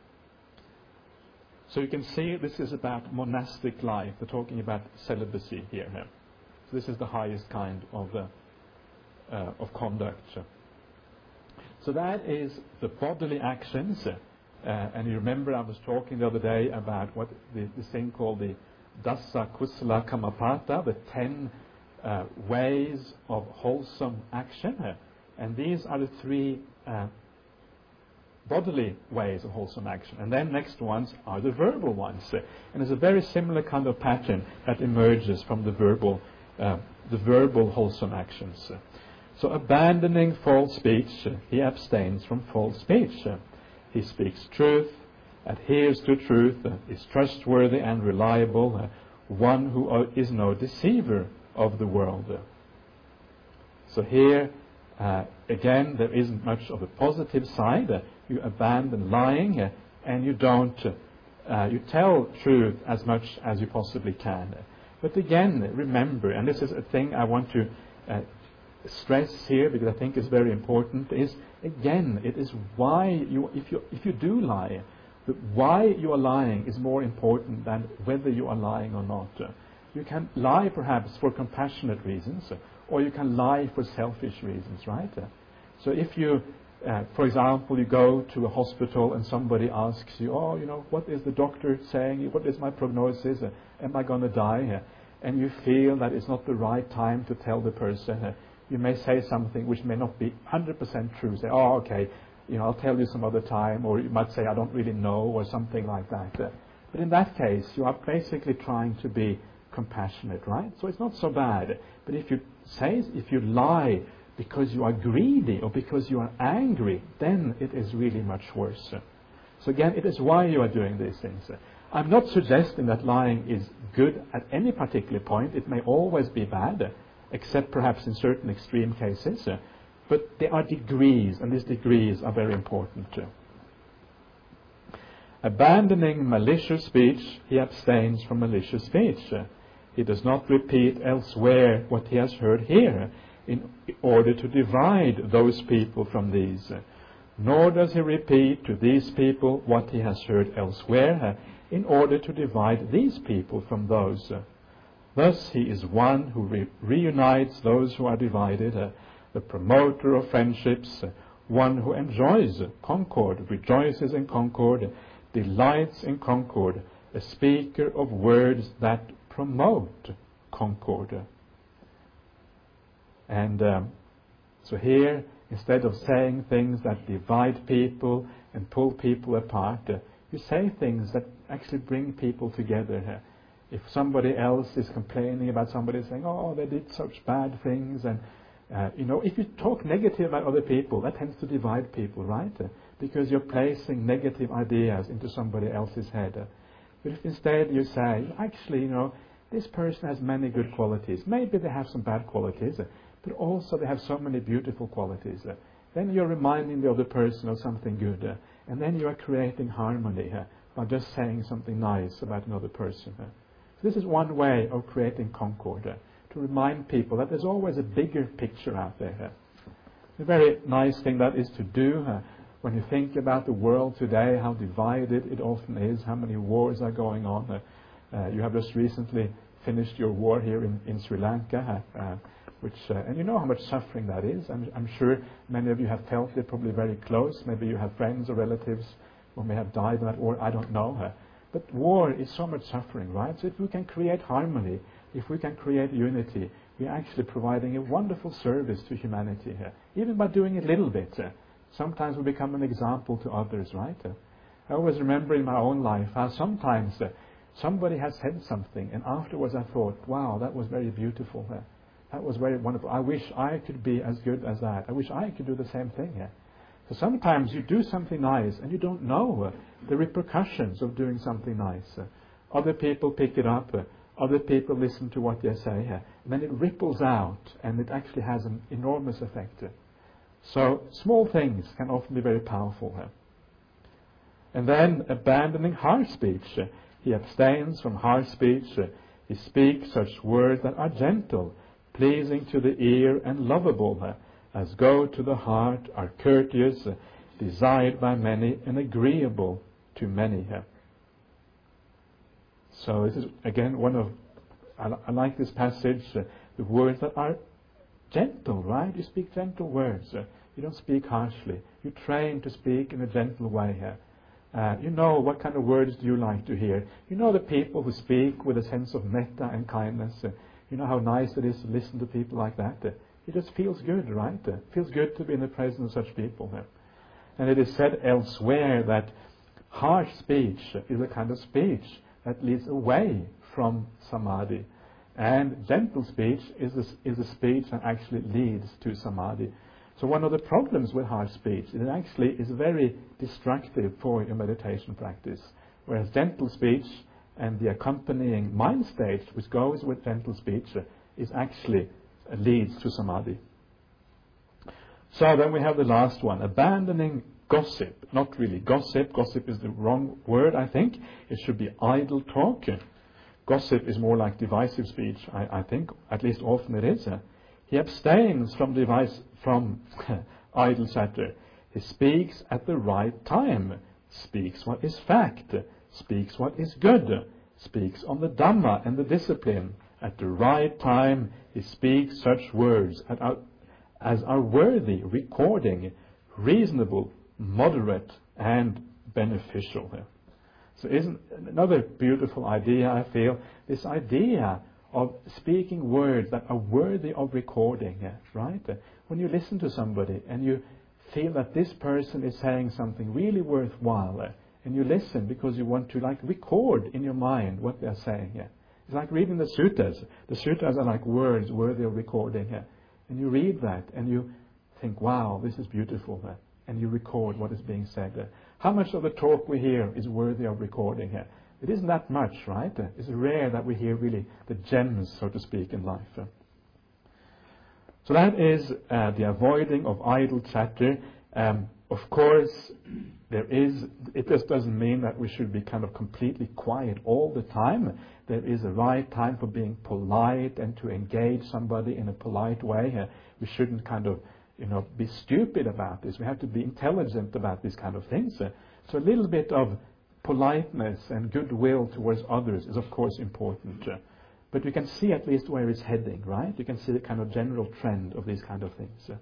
So you can see this is about monastic life. We're talking about celibacy here. Now. So this is the highest kind of uh, uh, of conduct. So that is the bodily actions. Uh, and you remember I was talking the other day about what the, this thing called the Dasa Kusala Kamapata, the ten uh, ways of wholesome action. And these are the three uh, bodily ways of wholesome action. And then next ones are the verbal ones. And there's a very similar kind of pattern that emerges from the verbal, uh, the verbal wholesome actions. So abandoning false speech, he abstains from false speech. He speaks truth, adheres to truth, is trustworthy and reliable, one who is no deceiver of the world. So here, uh, again, there isn't much of a positive side. You abandon lying, uh, and you don't, uh, you tell truth as much as you possibly can. But again, remember, and this is a thing I want to uh, stress here because I think is very important, is again, it is why you, if you, if you do lie, the why you are lying is more important than whether you are lying or not. You can lie perhaps for compassionate reasons, or you can lie for selfish reasons, right? So if you Uh, for example, you go to a hospital and somebody asks you, oh, you know, what is the doctor saying? What is my prognosis? Uh, am I going to die? Uh, and you feel that it's not the right time to tell the person, uh, you may say something which may not be one hundred percent true. Say, oh, okay, you know, I'll tell you some other time, or you might say, I don't really know, or something like that. Uh, but in that case, you are basically trying to be compassionate, right? So it's not so bad. But if you say, if you lie because you are greedy or because you are angry, then it is really much worse. So again, it is why you are doing these things. I'm not suggesting that lying is good at any particular point. It may always be bad, except perhaps in certain extreme cases. But there are degrees, and these degrees are very important too. Abandoning malicious speech, he abstains from malicious speech. He does not repeat elsewhere what he has heard here, in order to divide those people from these. Nor does he repeat to these people what he has heard elsewhere, in order to divide these people from those. Thus he is one who re- reunites those who are divided, uh, the promoter of friendships, uh, one who enjoys concord, rejoices in concord, delights in concord, a speaker of words that promote concord. And um, so here, instead of saying things that divide people and pull people apart, uh, you say things that actually bring people together. Uh, if somebody else is complaining about somebody, saying, oh, they did such bad things, and uh, you know, if you talk negative about other people, that tends to divide people, right? Uh, because you're placing negative ideas into somebody else's head. Uh, but if instead you say, actually, you know, this person has many good qualities. Maybe they have some bad qualities, uh, but also they have so many beautiful qualities. Uh, then you're reminding the other person of something good, uh, and then you are creating harmony uh, by just saying something nice about another person. Uh. So this is one way of creating concord, uh, to remind people that there's always a bigger picture out there. Uh. A very nice thing that is to do uh, when you think about the world today, how divided it often is, how many wars are going on. Uh, uh, you have just recently finished your war here in, in Sri Lanka, uh, uh, which, uh, and you know how much suffering that is. I'm, I'm sure many of you have felt it probably very close. Maybe you have friends or relatives who may have died in that war. I don't know. Uh, but war is so much suffering, right? So if we can create harmony, if we can create unity, we're actually providing a wonderful service to humanity here, even by doing a little bit. Uh, sometimes we become an example to others, right? Uh, I always remember in my own life how sometimes uh, somebody has said something, and afterwards I thought, wow, that was very beautiful. Uh, that was very wonderful. I wish I could be as good as that. I wish I could do the same thing. Uh. So sometimes you do something nice, and you don't know uh, the repercussions of doing something nice. Uh, other people pick it up. Uh, other people listen to what you say. Uh, and then it ripples out, and it actually has an enormous effect. Uh. So small things can often be very powerful. Uh. And then abandoning harsh speech. Uh, he abstains from harsh speech. Uh, he speaks such words that are gentle, pleasing to the ear, and lovable, uh, as go to the heart, are courteous, uh, desired by many, and agreeable to many. Uh. So this is again one of, I, I like this passage, uh, the words that are gentle, right? You speak gentle words. Uh, you don't speak harshly. You train to speak in a gentle way here. Uh, you know what kind of words do you like to hear. You know the people who speak with a sense of metta and kindness. Uh, you know how nice it is to listen to people like that. Uh, it just feels good, right? Uh, it feels good to be in the presence of such people. Uh. And it is said elsewhere that harsh speech is a kind of speech that leads away from samadhi. And gentle speech is a, is a speech that actually leads to samadhi. So one of the problems with harsh speech is it actually is very destructive for your meditation practice. Whereas gentle speech and the accompanying mind state which goes with gentle speech uh, is actually uh, leads to samadhi. So then we have the last one, abandoning gossip. Not really gossip. Gossip is the wrong word, I think. It should be idle talk. Gossip is more like divisive speech, I, I think. At least often it is. Uh, he abstains from device from idle chatter. He speaks at the right time. Speaks what is fact. Speaks what is good. Speaks on the Dhamma and the discipline. At the right time, he speaks such words as are, as are worthy, recording, reasonable, moderate, and beneficial. So isn't another beautiful idea, I feel, this idea of speaking words that are worthy of recording, uh, right? Uh, when you listen to somebody and you feel that this person is saying something really worthwhile, uh, and you listen because you want to like record in your mind what they're saying. Uh. It's like reading the suttas. The suttas are like words worthy of recording. Uh. And you read that and you think, wow, this is beautiful. Uh, and you record what is being said. Uh. How much of the talk we hear is worthy of recording? Uh. It isn't that much, right? Uh, it's rare that we hear really the gems, so to speak, in life. Uh. So that is uh, the avoiding of idle chatter. Um, of course, there is, it just doesn't mean that we should be kind of completely quiet all the time. There is a right time for being polite and to engage somebody in a polite way. Uh, we shouldn't kind of, you know, be stupid about this. We have to be intelligent about these kind of things. Uh, so a little bit of politeness and goodwill towards others is, of course, important. Uh, but you can see at least where it's heading, right? You can see the kind of general trend of these kind of things. Uh,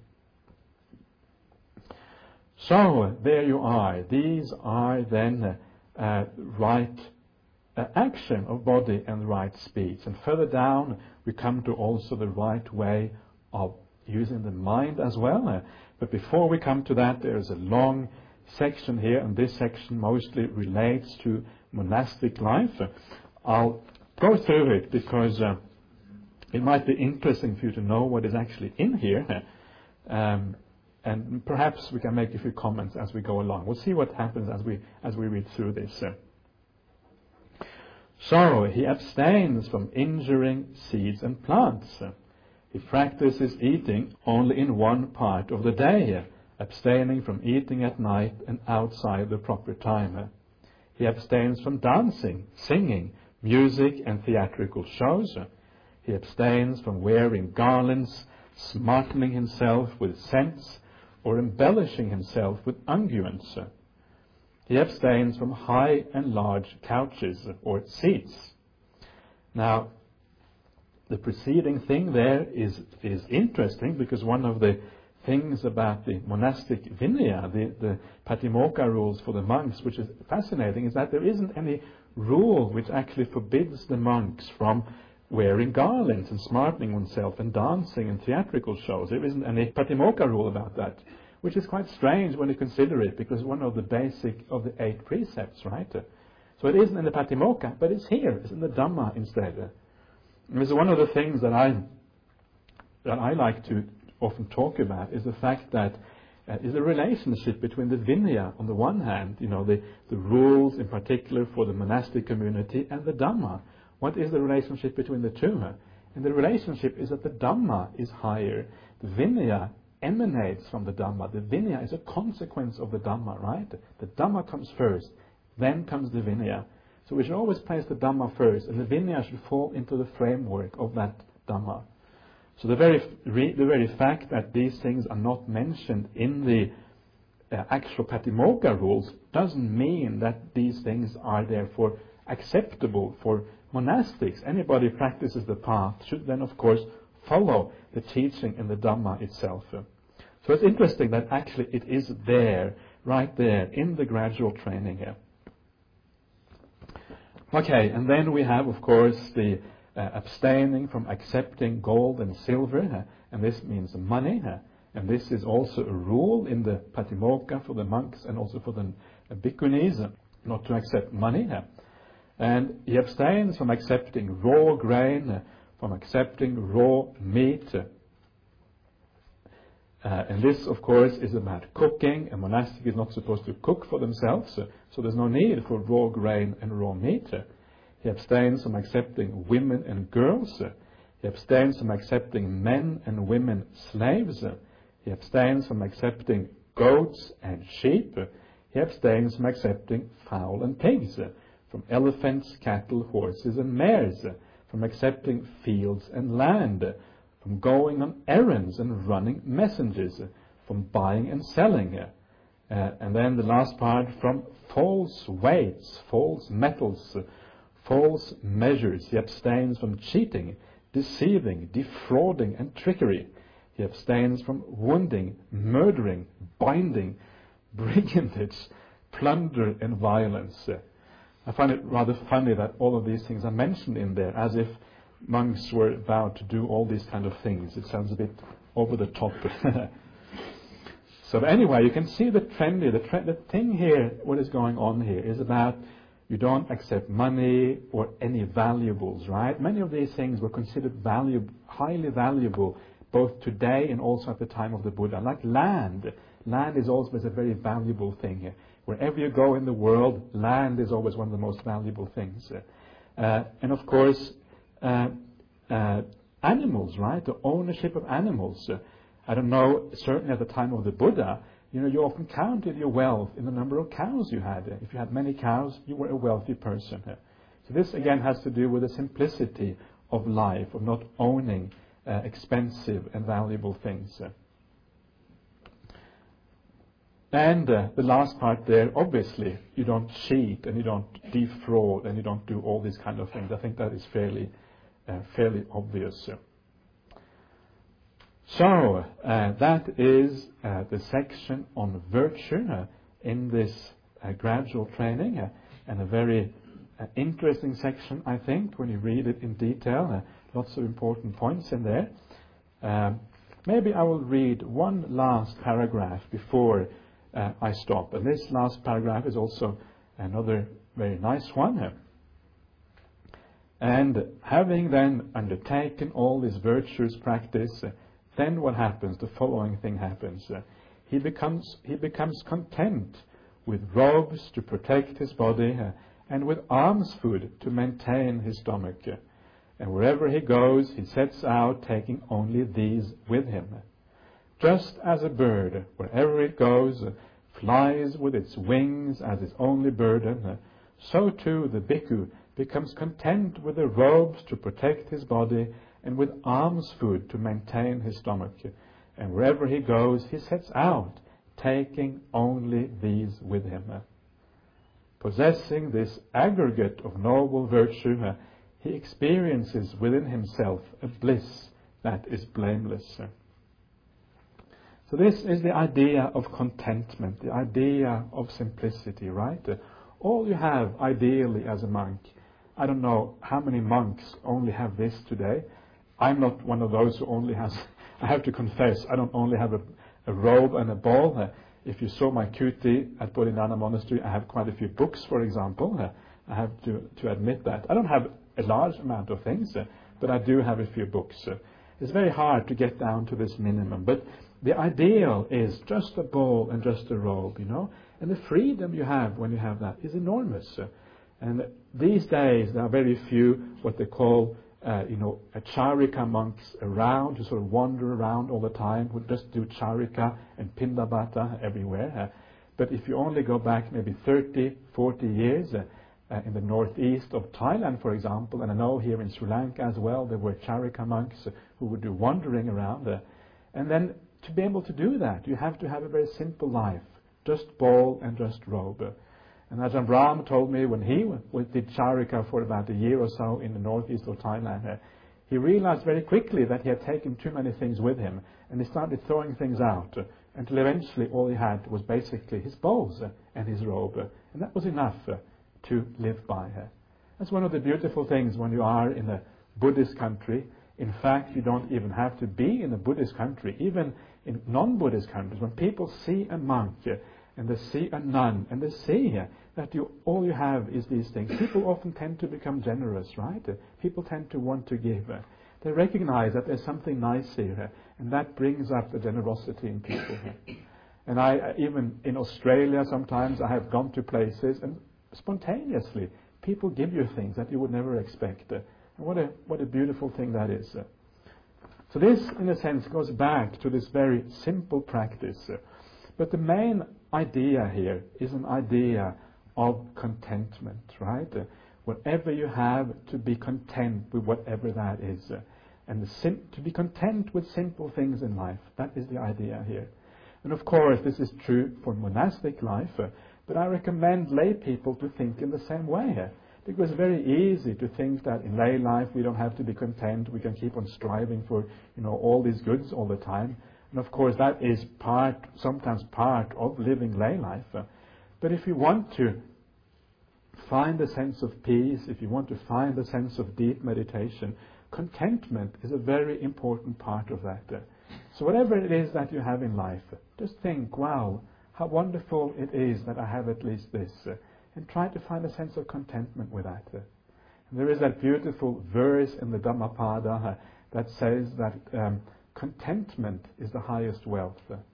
So, there you are. These are then uh, uh, right uh, action of body and right speech. And further down, we come to also the right way of using the mind as well. Uh, but before we come to that, there is a long section here, and this section mostly relates to monastic life. Uh, I'll go through it because uh, it might be interesting for you to know what is actually in here. Um, And perhaps we can make a few comments as we go along. We'll see what happens as we as we read through this. So, he abstains from injuring seeds and plants. He practices eating only in one part of the day, abstaining from eating at night and outside the proper time. He abstains from dancing, singing, music and theatrical shows. He abstains from wearing garlands, smartening himself with scents, or embellishing himself with unguents. He abstains from high and large couches or seats. Now, the preceding thing there is, is interesting because one of the things about the monastic vinaya, the, the patimokkha rules for the monks, which is fascinating, is that there isn't any rule which actually forbids the monks from wearing garlands and smartening oneself and dancing and theatrical shows. There isn't any patimokkha rule about that, which is quite strange when you consider it, because one of the basic of the eight precepts, right? So it isn't in the patimokkha, but it's here. It's in the Dhamma instead. And this is one of the things that I that I like to often talk about is the fact that uh, is the relationship between the vinaya on the one hand, you know, the, the rules in particular for the monastic community, and the Dhamma. What is the relationship between the two? And the relationship is that the Dhamma is higher. The Vinaya emanates from the Dhamma. The Vinaya is a consequence of the Dhamma, right? The Dhamma comes first, then comes the Vinaya. So we should always place the Dhamma first, and the Vinaya should fall into the framework of that Dhamma. So the very, re, the very fact that these things are not mentioned in the uh, actual patimokkha rules doesn't mean that these things are therefore acceptable for monastics. Anybody who practices the path should then, of course, follow the teaching in the Dhamma itself. So it's interesting that actually it is there, right there, in the gradual training here. Okay, and then we have, of course, the uh, abstaining from accepting gold and silver, uh, and this means money, uh, and this is also a rule in the patimokkha for the monks and also for the uh, bhikkhunis, uh, not to accept money. Uh, And he abstains from accepting raw grain, uh, from accepting raw meat. Uh, and this, of course, is about cooking. A monastic is not supposed to cook for themselves, uh, so there's no need for raw grain and raw meat. Uh, he abstains from accepting women and girls. Uh, he abstains from accepting men and women slaves. Uh, he abstains from accepting goats and sheep. Uh, he abstains from accepting fowl and pigs. Uh, from elephants, cattle, horses and mares, uh, from accepting fields and land, uh, from going on errands and running messengers, uh, from buying and selling. Uh, uh, and then the last part, from false weights, false metals, uh, false measures. He abstains from cheating, deceiving, defrauding and trickery. He abstains from wounding, murdering, binding, brigandage, plunder and violence. Uh, I find it rather funny that all of these things are mentioned in there, as if monks were vowed to do all these kind of things. It sounds a bit over the top. So anyway, you can see the trend here. The, tre- the thing here, what is going on here, is about you don't accept money or any valuables, right? Many of these things were considered valuable, highly valuable, both today and also at the time of the Buddha. Like land. Land is always a very valuable thing here. Wherever you go in the world, land is always one of the most valuable things. Uh, and of course, uh, uh, animals, right? The ownership of animals. Uh, I don't know, certainly at the time of the Buddha, you know, you often counted your wealth in the number of cows you had. If you had many cows, you were a wealthy person. So this again has to do with the simplicity of life, of not owning uh, expensive and valuable things. And uh, the last part there, obviously, you don't cheat and you don't defraud and you don't do all these kind of things. I think that is fairly, uh, fairly obvious. So, uh, that is uh, the section on virtue uh, in this uh, gradual training, uh, and a very uh, interesting section, I think, when you read it in detail. Uh, lots of important points in there. Um, maybe I will read one last paragraph before uh, I stop. And this last paragraph is also another very nice one. Uh, and having then undertaken all this virtuous practice, uh, then what happens? The following thing happens. Uh, he becomes he becomes content with robes to protect his body uh, and with alms food to maintain his stomach. Uh, and wherever he goes, he sets out taking only these with him. Just as a bird, wherever it goes, uh, flies with its wings as its only burden, uh, so too the bhikkhu becomes content with the robes to protect his body and with alms food to maintain his stomach. And wherever he goes, he sets out, taking only these with him. Possessing this aggregate of noble virtue, he experiences within himself a bliss that is blameless. So this is the idea of contentment, the idea of simplicity, right? All you have, ideally, as a monk, I don't know how many monks only have this today. I'm not one of those who only has, I have to confess, I don't only have a, a robe and a ball. Uh, if you saw my kuti at Bodhidharma Monastery, I have quite a few books, for example. Uh, I have to, to admit that. I don't have a large amount of things, uh, but I do have a few books. Uh, it's very hard to get down to this minimum, but the ideal is just a ball and just a robe, you know, and the freedom you have when you have that is enormous. Uh, and these days, there are very few what they call Uh, you know, a charika monks around, who sort of wander around all the time, who just do charika and pindabata everywhere. Uh, but if you only go back maybe thirty, forty years, uh, uh, in the northeast of Thailand, for example, and I know here in Sri Lanka as well, there were charika monks uh, who would do wandering around. Uh, and then to be able to do that, you have to have a very simple life, just ball and just robe. Uh, And Ajahn Brahm told me when he did charika for about a year or so in the northeast of Thailand, uh, he realized very quickly that he had taken too many things with him, and he started throwing things out, uh, until eventually all he had was basically his bowls uh, and his robe, uh, and that was enough uh, to live by. Uh. That's one of the beautiful things when you are in a Buddhist country. In fact, you don't even have to be in a Buddhist country. Even in non-Buddhist countries, when people see a monk uh, and they see a nun, and they see uh, that you, all you have is these things, people often tend to become generous, right? Uh, people tend to want to give. Uh, they recognize that there's something nice here, uh, and that brings up the generosity in people. Uh. And I, uh, even in Australia, sometimes I have gone to places, and spontaneously, people give you things that you would never expect. Uh, and what a, what a beautiful thing that is. Uh. So this, in a sense, goes back to this very simple practice. Uh, but the main idea here is an idea of contentment, right? Uh, whatever you have, to be content with whatever that is. Uh, and the sim- to be content with simple things in life. That is the idea here. And of course, this is true for monastic life, uh, but I recommend lay people to think in the same way. Uh, because it's very easy to think that in lay life we don't have to be content, we can keep on striving for, you know, all these goods all the time. And of course, that is part, sometimes part of living lay life. Uh, but if you want to find a sense of peace, if you want to find a sense of deep meditation, contentment is a very important part of that. So whatever it is that you have in life, just think, wow, how wonderful it is that I have at least this, and try to find a sense of contentment with that. And there is that beautiful verse in the Dhammapada that says that um, contentment is the highest wealth.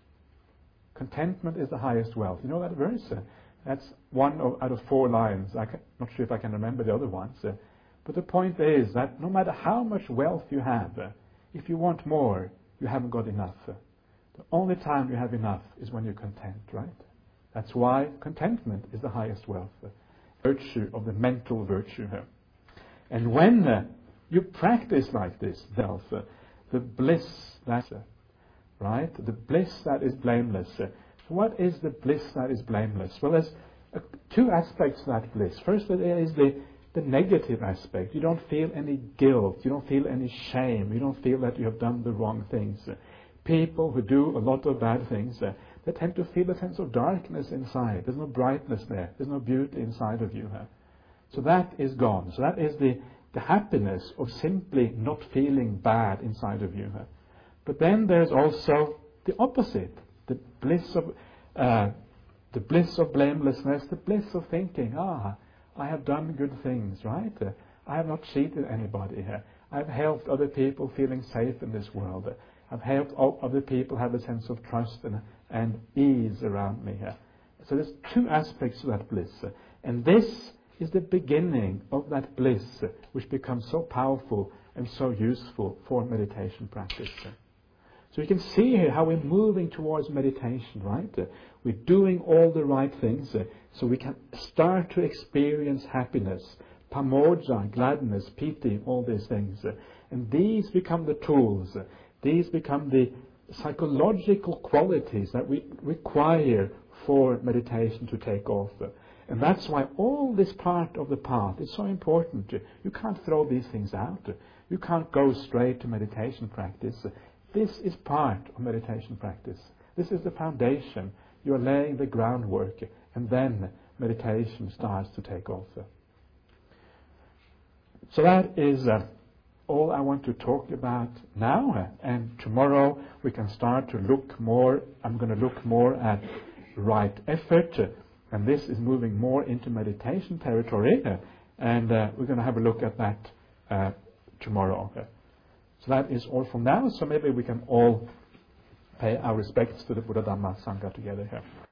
Contentment is the highest wealth. You know that verse? That's one of, out of four lines. I'm not sure if I can remember the other ones. Uh, but the point is that no matter how much wealth you have, uh, if you want more, you haven't got enough. Uh, the only time you have enough is when you're content, right? That's why contentment is the highest wealth. Uh, virtue of the mental virtue here. And when uh, you practice like this, wealth, uh, the bliss, that's uh, right? The bliss that is blameless. Uh, What is the bliss that is blameless? Well, there's uh, two aspects to that bliss. First, there is the, the negative aspect. You don't feel any guilt. You don't feel any shame. You don't feel that you have done the wrong things. Uh, people who do a lot of bad things, uh, they tend to feel a sense of darkness inside. There's no brightness there. There's no beauty inside of you. Huh? So that is gone. So that is the, the happiness of simply not feeling bad inside of you. Huh? But then there's also the opposite. The bliss of uh, the bliss of blamelessness, the bliss of thinking, ah, I have done good things, right? Uh, I have not cheated anybody here. I've helped other people feeling safe in this world. Uh, I've helped other people have a sense of trust and, and ease around me here. So there's two aspects to that bliss. Uh, and this is the beginning of that bliss, uh, which becomes so powerful and so useful for meditation practice. Uh. So you can see here how we're moving towards meditation, right? Uh, we're doing all the right things uh, so we can start to experience happiness, pamodja, gladness, piti, all these things. Uh, and these become the tools. Uh, these become the psychological qualities that we require for meditation to take off. Uh, and that's why all this part of the path is so important. Uh, you can't throw these things out. Uh, you can't go straight to meditation practice. Uh, This is part of meditation practice. This is the foundation. You are laying the groundwork, and then meditation starts to take off. So that is uh, all I want to talk about now. And tomorrow we can start to look more. I'm going to look more at right effort, and this is moving more into meditation territory. And uh, we're going to have a look at that uh, tomorrow. So that is all from now. So maybe we can all pay our respects to the Buddha Dhamma Sangha together here.